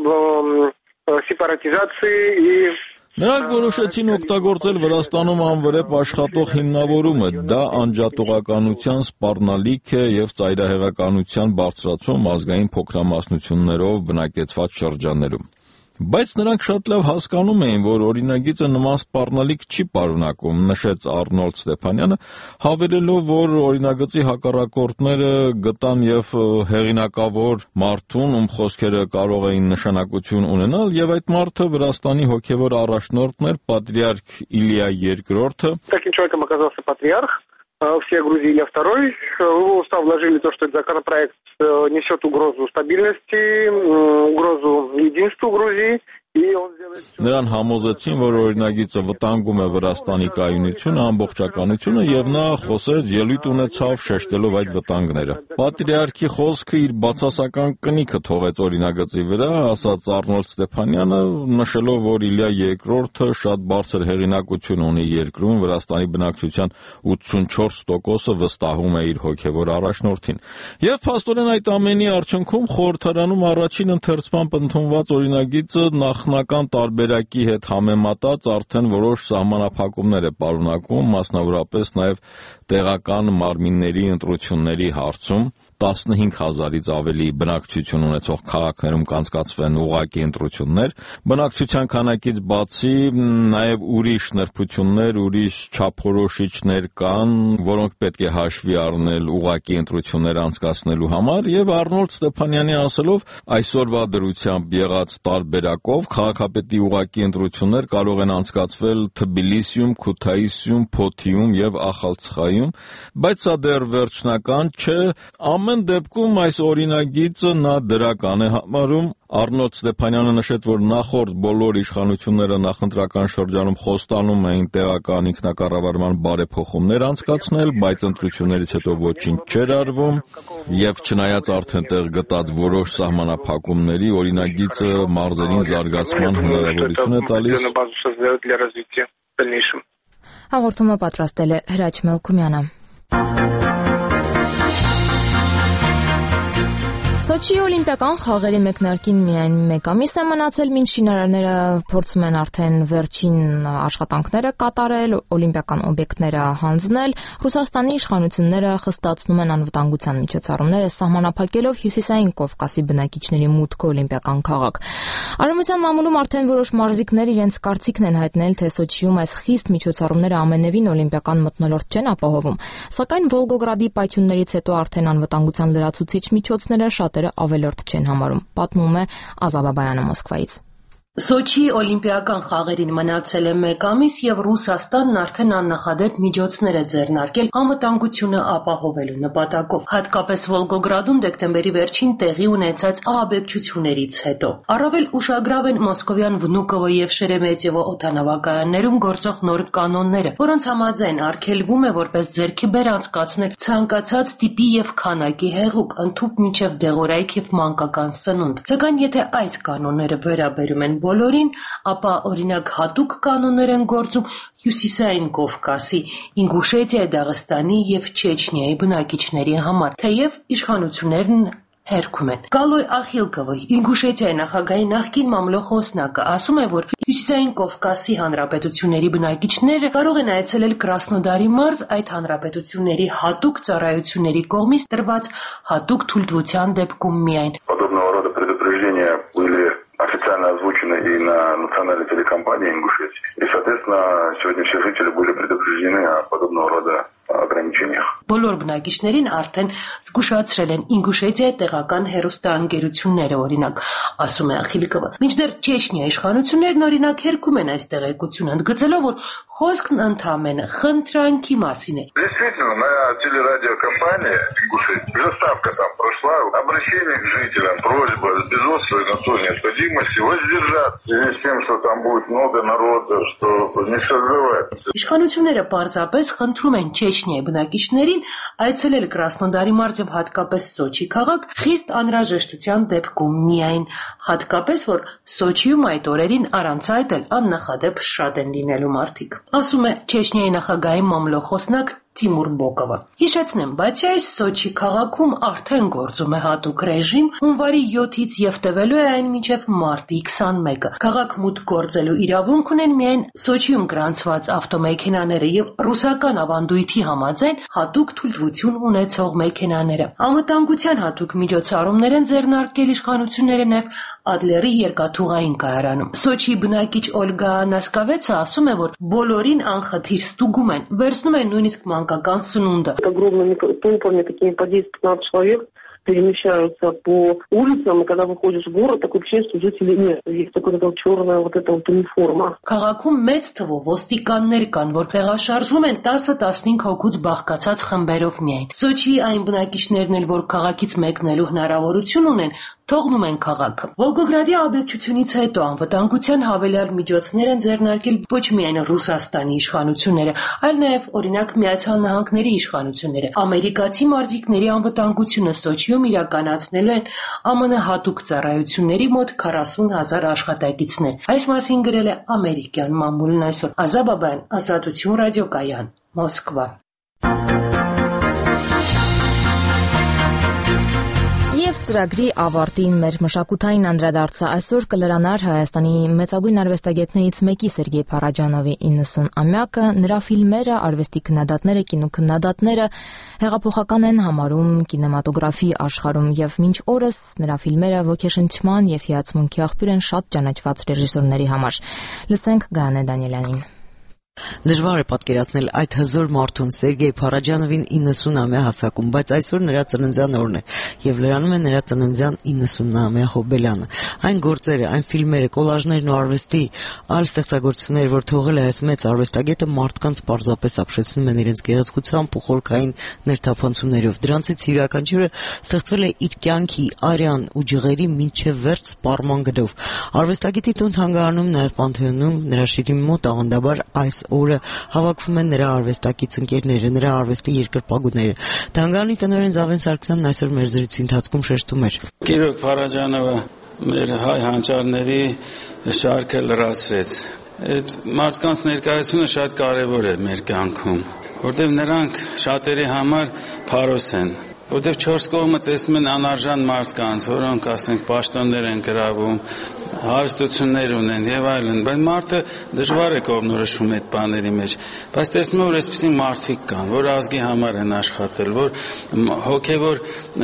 сепаратизации и... Նրանք որոշեցին օգտագործել Վրաստանում անվրեպ աշխատող հիմնավորումը, դա անջատողականության սպառնալիք է եւ ծայրահեղականության բարձրացում ազգային փոքրամասնություններով բնակեցված շրջաններում։ Բայց նրանք շատ լավ հասկանում էին, որ օրինագիծը նման սպառնալիք չի պարունակում, նշեց Արնոլդ Ստեփանյանը, հավելելով, որ օրինագծի հակառակորդները գտան եւ հեղինակավոր մարդուն, ում խոսքերը կարող էին նշանակություն ունենալ, եւ այդ մարդը Վրաստանի հոգեվոր առաջնորդն էր, պատրիարք Իլիա երկրորդը։ Таким человеком оказался патриарх всея Грузии Илья второй. В его устав вложили то, что этот законопроект несет угрозу стабильности, угрозу единству Грузии Նրան համոզեցին, որ օրինագիծը վտանգում է Վրաստանի կայունությունը, ամբողջականությունը եւ նա խոսեց, ելույթ ունեցավ շեշտելով այդ վտանգները։ Պատրիարքի խոսքը իր բացասական կնիքը թողեց օրինագծի վրա, ասաց Արնոլդ Ստեփանյանը, նշելով, որ Իլյա երկրորդը շատ բարձր հեղինակություն ունի երկրում, Վրաստանի բնակչության ութսունչորս տոկոսը վստահում է իր հոգևոր առաջնորդին։ Եվ փաստորեն այդ ամենի արդյունքում խորհրդարանում առաջին ընթերցմամբ ընդունված օրինագիծը նախնական տարբերակի հետ համեմատած արդեն որոշ սահմանափակումներ է պարունակում, մասնավորապես նաև տեղական մարմինների ընտրությունների հարցում տասնհինգ հազարից ավելի բնակչություն ունեցող քաղաքներում կանցկացվեն ուղղակի ընտրություններ, բնակչության քանակից բացի նաև ուրիշ նրբություններ, ուրիշ չափորոշիչներ կան, որոնք պետք է հաշվի առնել ուղղակի ընտրություններ անցկացնելու համար, եւ Արնոլդ Ստեփանյանի ասելով, այսօրվա դրությամբ եղած տարբերակով քաղաքապետի ուղղակի ընտրություններ կարող են անցկացվել Թբիլիսիում, Քութայիսում, Փոթիում եւ Ախալցխայում, բայց սա դեռ վերջնական չէ, ամեն դեպքում այս օրինագիծը նա դրական է համարում։ Արնոլդ Ստեփանյանը նշեց, որ նախորդ բոլոր իշխանությունները նախընտրական շրջանում խոստանում էին տեղական ինքնակառավարման բարեփոխումներ անցկացնել, բայց ընտրություններից հետո ոչինչ չէր արվում, եւ չնայած արդեն տեղ գտած որոշ սահմանափակումների, օրինագիծը մարզերին զարգացման հնարավորություն է տալիս։ Հաղորդումը պատրաստել է Հրաչ Մելքումյանը։ Սոչիի օլիմպիական խաղերի մեկնարկին միայն մեկ ամիս է մնացել, մինչ շինարարները փորձում են արդեն վերջին աշխատանքները կատարել, օլիմպիական օբյեկտները հանձնել, Ռուսաստանի իշխանությունները խստացնում են անվտանգության միջոցառումները, սահմանափակելով Հյուսիսային Կովկասի բնակիչների մուտքը օլիմպիական քաղաք։ Արևմտյան մամուլում արդեն որոշ մարզիկներ իրենց կարծիքն են հայտնել, թե Սոչիում այս խիստ միջոցառումները ամենևին օլիմպիական մթնոլորտ չեն ապահովում, սակայն Վոլգոգրադի պայթյուններից հետո արդեն անվտանգության լրացուցիչ միջոցները շատերը ավելորդ չեն համարում, պատմում է Ազա Բաբայանը Մոսկվայից։ Սոչիի օլիմպիական խաղերին մնացել է մեկ ամիս եւ Ռուսաստանն արդեն աննախադեպ միջոցներ է ձեռնարկել անվտանգությունը ապահովելու նպատակով, հատկապես Վոլգոգրադում դեկտեմբերի վերջին տեղի ունեցած ահաբեկչություններից հետո։ Առավել ուշագրավ են Մոսկովյան Վնուկովո եւ Շերեմետիևո օդանավակայաններում գործող նոր կանոնները, որոնց համաձայն արգելվում է որպես ձեռքիբեր անցկացնել ցանկացած տիպի եւ քանակի հեղուկ, ընդհուպ մինչեւ դեղորայք եւ մանկական սնունդ։ Սակայն եթե այս կանոնները վերաբերում են բոլորին, ապա օրինակ հատուկ կանոններ են գործում Հյուսիսային Կովկասի, Ինգուշետիայի, Դաղստանի եւ Չեչնիայի բնակիչների համար, թեև իշխանություններն հերքում են։ Կալոյ Ախիլկովը, Ինգուշետիայի նախագահի նախկին մամլոխոսնակը, ասում է, որ Հյուսիսային Կովկասի հանրապետությունների բնակիչները կարող են այցելել Կրասնոդարի մարզ այդ հանրապետությունների հատուկ ծառայությունների կողմից տրված հատուկ թույլտվության дебкում միայն։ Подобного рода предупреждения были официально озвучены и на национальной телекомпании Ингушетии. И, соответственно, сегодня все жители были предупреждены о подобного рода ограничениях. Բոլոր բնակիչներին արդեն զգուշացրել են Ինգուշետիայի տեղական հեռուստաընկերությունները, օրինակ, ասում է Ախիլկովը։ Մինչդեռ Չեչնիայի իշխանություններն օրինակ հերքում են այս տեղեկությունը, ընդգծելով, որ խոսքն ընդամենը խնդրանքի մասին է։ Действительно, на телерадиокомпании Ингушетии уже ставка там прошла, обращение к жителям, просьба без острой на то необходимости воздержаться в связи с тем, что там будет много народа, что не создавать. Իշխանությունները պարզապես խնդրում են Չեչնիայի բնակիչներին այցելել Կրասնոդարի մարզ եւ հատկապես Սոչի քաղաք խիստ անհրաժեշտության դեպքում միայն, հատկապես որ Սոչիում այդ օրերին առանց այդ էլ աննախադեպ շատ են լինելու մարդիկ։ Ասում է Չեչնիայի նախագահի մամլոխոսնակ Տիմուր Բոկովը։ Հիշեցնեմ, բացի այս Սոչի քաղաքում արդեն գործում է հատուկ ռեժիմ, հունվարի յոթից եւ տևելու է այն մինչեւ մարտի քսանմեկը։ Քաղաք մուտք գործելու իրավունք ունեն միայն Սոչիում գրանցված ավտոմեքենաները եւ ռուսական ավանդույթի համաձայն հատուկ թույլտվություն ունեցող մեքենաները։ Անվտանգության հատուկ միջոցառումներ են ձեռնարկել իշխանությունները նաեւ Ադլերի երկաթուղային կայարանում։ Սոչի բնակիչ Օլգա Նասկավեցը ասում է, որ բոլորին անխտիր ստուգում են, վերցնում են նույնիսկ մանկական սնունդը։ Огромными толпами, такими по десять-пятнадцать человек, перемещаются по улицам, и когда выходишь в город, такое ощущение, что жителей нет. Есть такая вот черная вот эта вот униформа. Քաղաքում մեծ թվով ոստիկաններ կան, որ տեղաշարժում են տասը-տասնհինգ հոգուց բաղկացած խմբերով միայն։ Սոչիի այն բնակիչներն էլ, որ քաղաքից մեկնելու հնարավորություն ունեն, թողնում են քաղաքը։ Վոլգոգրադի աբեկչությունից հետո անվտանգության հավելյալ միջոցներ են ձեռնարկել ոչ միայն Ռուսաստանի իշխանությունները, այլ նաև օրինակ Միացյալ Նահանգների իշխանությունները։ Ամերիկացի մարզիկների անվտանգությունը Սոչիում իրականացնելու են Α M N հատուկ ծառայությունների մոտ քառասուն հազար աշխատակիցներ։ Այս մասին գրել է ամերիկյան մամուլն այսօր։ Ազաբաբյան, Ազատություն ռադիոկայան, Մոսկվա։ Եվ ծրագրի ավարտին մեր մշակութային անդրադարձը այսօր կլրանար Հայաստանի մեծագույն արվեստագետներից մեկի Սերգեյ Փարաջանովի իննսուն-ամյակը, նրա ֆիլմերը, արվեստի քննադատները, կինոքննադատները հեղափոխական են համարում կինեմատոգրաֆի աշխարհում եւ մինչ օրս նրա ֆիլմերը ոգեշնչման եւ հիացմունքի աղբյուր են շատ ճանաչված ռեժիսորների համար։ Լսենք Գայանե Դանիելյանին։ Դժվար է պատկերացնել այդ հզոր մարդուն Սերգեյ Փարաջանովին իննսուն-ամյա հասակում, բայց այսօր նրա ծննդյան օրն է եւ լրանում է նրա ծննդյան իննսունամյա հոբելյանը։ Այն գործերը, այն ֆիլմերը, կոլաժներն ու արվեստի այլ ստեղծագործությունները, որ թողել է այս մեծ արվեստագետը, մարդկանց պարզապես ապշեցնում են իրենց գեղեցկությամբ ու խորքային ներթափանցումներով։ Դրանցից յուրաքանչյուրը ստեղծվել է իր կյանքի արյան ու ջղերի մինչև վերջ սպառման գնով։ Արվեստագետի տուն հանգարանում նաեւ Պանթեոնում նրա շիրի մոտ աղանդաբար այս օրը հավաքվում են նրա արվեստակից ընկերները, նրա արվեստի երկրպագուները։ Թանգարանի տնօրեն Զավեն Սարգսյանն այսօր մեր զրույցի ընթացքում շեշտում էր. Գիրոկ Փարաջանովը մեր հայ հանճարների շարքը լրացրեց։ Այդ մարդկանց ներկայությունը շատ կարևոր է մեր կյանքում, որտեղ նրանք շատերի համար փարոս են, որտեղ չորս կողմը տեսնում են անարժան մարդկանց, որոնք ասենք պաշտոններ են գրավում, հարստություններ ունեն եւ այլն, բայց մարդը դժվար է կողմնորոշում այդ բաների մեջ, բայց տեսնում որ այսպիսի մարդիկ կան, որ ազգի համար են աշխատել, որ հոգեվոր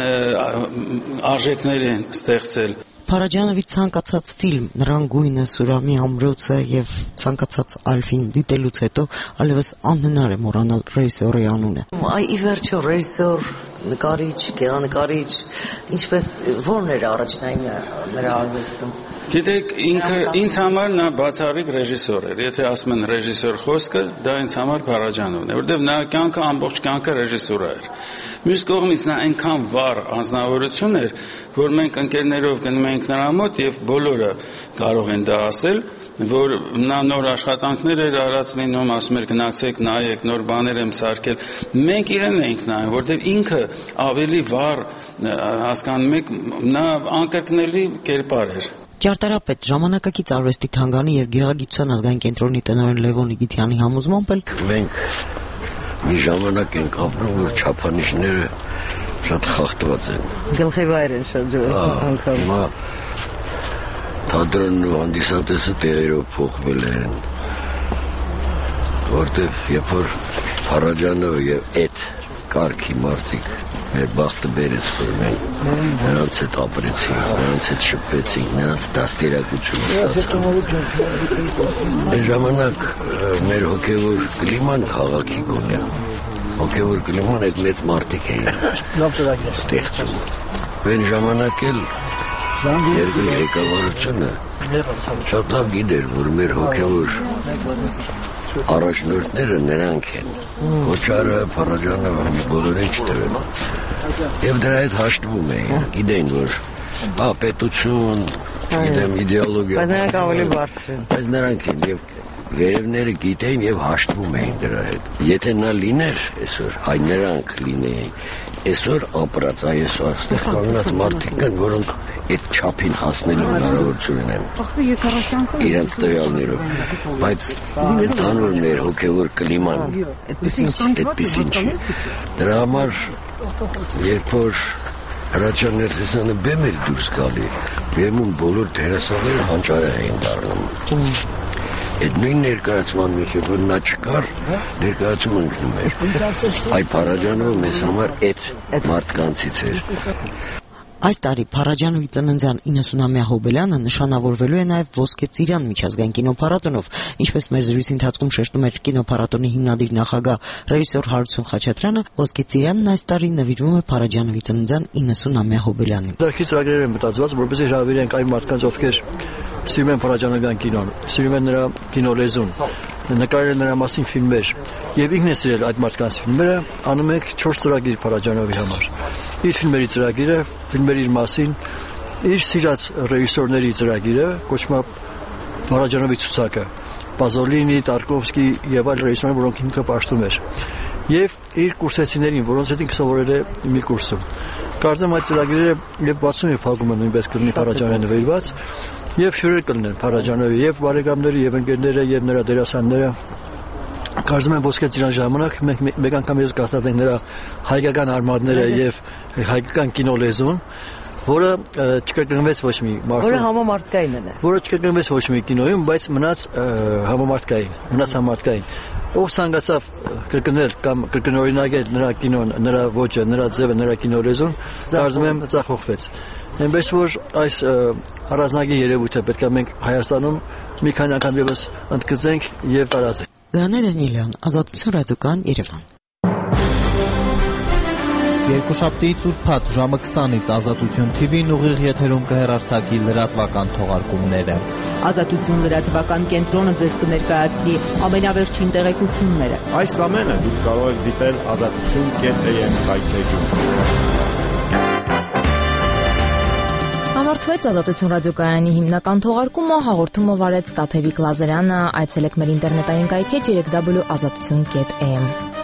արժեքներ են ստեղծել։ Փարաջանովի ցանկացած ֆիլմ, նրան գույնը, Սուրամի ամրոցը եւ ցանկացած այլ ֆիլմ դիտելուց հետո այլևս անհնար է մոռանալ ռեժիսորի անունը։ Այ ի վերջո ռեժիսոր, նկարիչ, գեղանկարիչ, ինչպես ո՞րն էր առաջնայինը նրա արվեստում։ Գիտեք, ինքը ինձ համար նա բացառիկ ռեժիսոր էր։ Եթե ասում են ռեժիսոր խոսքը, դա ինձ համար Փարաջանովն է, որտեղ նրա կյանքը ամբողջ կյանքը ռեժիսուրա էր։ Մյուս կողմից նա այնքան վառ անձնավորություն էր, որ մենք ընկերներով գնում ենք նրա մոտ եւ բոլորը կարող են դա ասել, որ նա նոր աշխատանքներ էր արած լինում, ասում էր գնացեք, նայեք, նոր բաներ եմ սարքել։ Մենք իրեն ենք նայում, որտեղ ինքը ավելի վառ, հասկանում եք, նա անկրկնելի կերպար էր։ Ճարտարապետ, ժամանակակից արվեստի թանգարանի եւ գեղագիտության ազգային կենտրոնի տնօրեն Լևոն Իգիթյանի համոզմամբ էլ մենք մի ժամանակ ենք ապրում, որ չափանիշները շատ խախտված են։ Գլխիվայր են շրջում անգամ։ Հիմա թատրոնն ու հանդիսատեսը տեղերով փոխվել են, որտեղ երբ որ Փարաջանովը եւ այդ կարգի մարդիկ մեր բախտը բերեց, որ մենք նրանց հետ ապրեցինք, նրանց հետ շփվեցինք, նրանց դաստիարակությունը ստացանք։ Այդ ժամանակ մեր հոգևոր կլիման քաղաքի գոն է։ Հոգևոր կլիման այդ մեծ մարդիկ էին ստեղծում։ Այն ժամանակ էլ երկրի ղեկավարությունը շատ լավ գիտեր, որ մեր հոգևոր առաջնորդները նրանք են։ Քոչարը, Փարաջանովը բոլորին չտվել։ Եվ դրա հետ հաշտվում էին, գիտեն, որ հա պետություն, գիտեմ, իդեոլոգիա։ Բայց նրանք ավելի բարձր են։ Բայց նրանք են եւ վերևները գիտեն եւ հաշտվում էին դրա հետ։ Եթե նա լիներ այսօր, այն նրանք լինեին, այսօր ապրած այսօր այստեղ կանգնած մարդիկ կան, որոնք այդ չափին հասնելու հնարավորություն ունեն իրենց տվյալներով, բայց ընդհանուր մեր հոգևոր կլիման այդպեսին չի։ Դրա համար երբ որ Հրաչյա Ներսիսյանը բեմ էր դուրս գալի, բեմում բոլոր դերասանները հանճարը էին դառնում։ Այդ նույն ներկայացման մեջ, որ նա չկար, ներկայացումը ընկնում էր։ Այ Փարաջանովը մեզ համար այդ մարդկանցից էր։ Այս տարի Փարաջանովի ծննդյան իննսունամյա հոբելյանը նշանավորվելու է նաև Ոսկե ծիրան միջազգային կինոփառատոնով, ինչպես մեր զրույցի ընթացքում շեշտում էր կինոփառատոնի հիմնադիր նախագահ ռեժիսոր Հարություն Խաչատրյանը, Ոսկե ծիրանն այս տարի նվիրվում է Փարաջանովի ծննդյան իննսունամյա հոբելյանին։ Դրանից ծրագրեր են մտածված, որպեսզի հրավիրենք այն մարդկանց, ովքեր սիրում են Փարաջանովյան կինոն, սիրում են նրա կինոլեզուն, նկարել են նրա մասին ֆիլմեր եւ ինքն է սիրել այդ մարդկանց ֆիլմերը, անում ենք չորս ծրագիր Փարաջանովի համար։ Իր ֆիլմերի ծրագիրը, ֆիլմերի մասին, իր սիրած ռեժիսորների ծրագիրը, կոչվում է Փարաջանովի ցուցակը, Պազոլինի, Տարկովսկի եւ այլ ռեժիսորներ, որոնք ինքը պաշտում էր։ Եվ իր կուրսեցիներին, որոնց հետ ինքը սովորել է մի կուրսում։ Կարծեմ այդ ծրագիրը եւ բացում եւ փակումը նույնպես կլինի Փարաջանովի նվիրված եւ հյուրեր կլինեն Փարաջանովի եւ բարեկամների եւ ընկերները եւ նրա դերասանները։ Կարծում եմ Ոսկե ծիրան ժամանակ մենք մեկ անգամ ես կհաստատենք նրա հայկական արմատները եւ հայկական կինոլեզուն, որը չկրկնվեց ոչ մի մարդու, որը համամարտկային է, որը չկրկնվեց ոչ մի կինոյում, բայց մնաց համամարտկային, մնաց համամարտկային։ Ով ցանկացավ կրկնել կամ կրկնօրինակել նրա կինոն, նրա ոճը, նրա ձևը, նրա կինոլեզուն, կարծում եմ ծախողվեց։ Այնպես որ այս առանձնագի երևույթը պետք է մենք Հայաստանում մի քանի անգամ եւս ընդգծենք եւ տարածենք։ Գաներ Դանիելյան, Ազատություն ռադիոկայան, Երևան։ Երկուշաբթիից ուրբաթ ժամը քսանից Ազատություն թի վին ուղիղ եթերում կհեռարձակի լրատվական թողարկումները։ Ազատություն լրատվական կենտրոնը ձեզ կներկայացնի ամենավերջին տեղեկությունները։ Այս ամենը դուք կարող եք դիտել ազատություն կետ am հայթեջում։ Համարտվեց Ազատություն ռադիոկայանի հիմնական թողարկումը, հաղորդումը վարեց Կաթևիկ Լազարյանը, այցելեք մեր ինտերնետային կայքեջ երեք w ազատություն կետ am։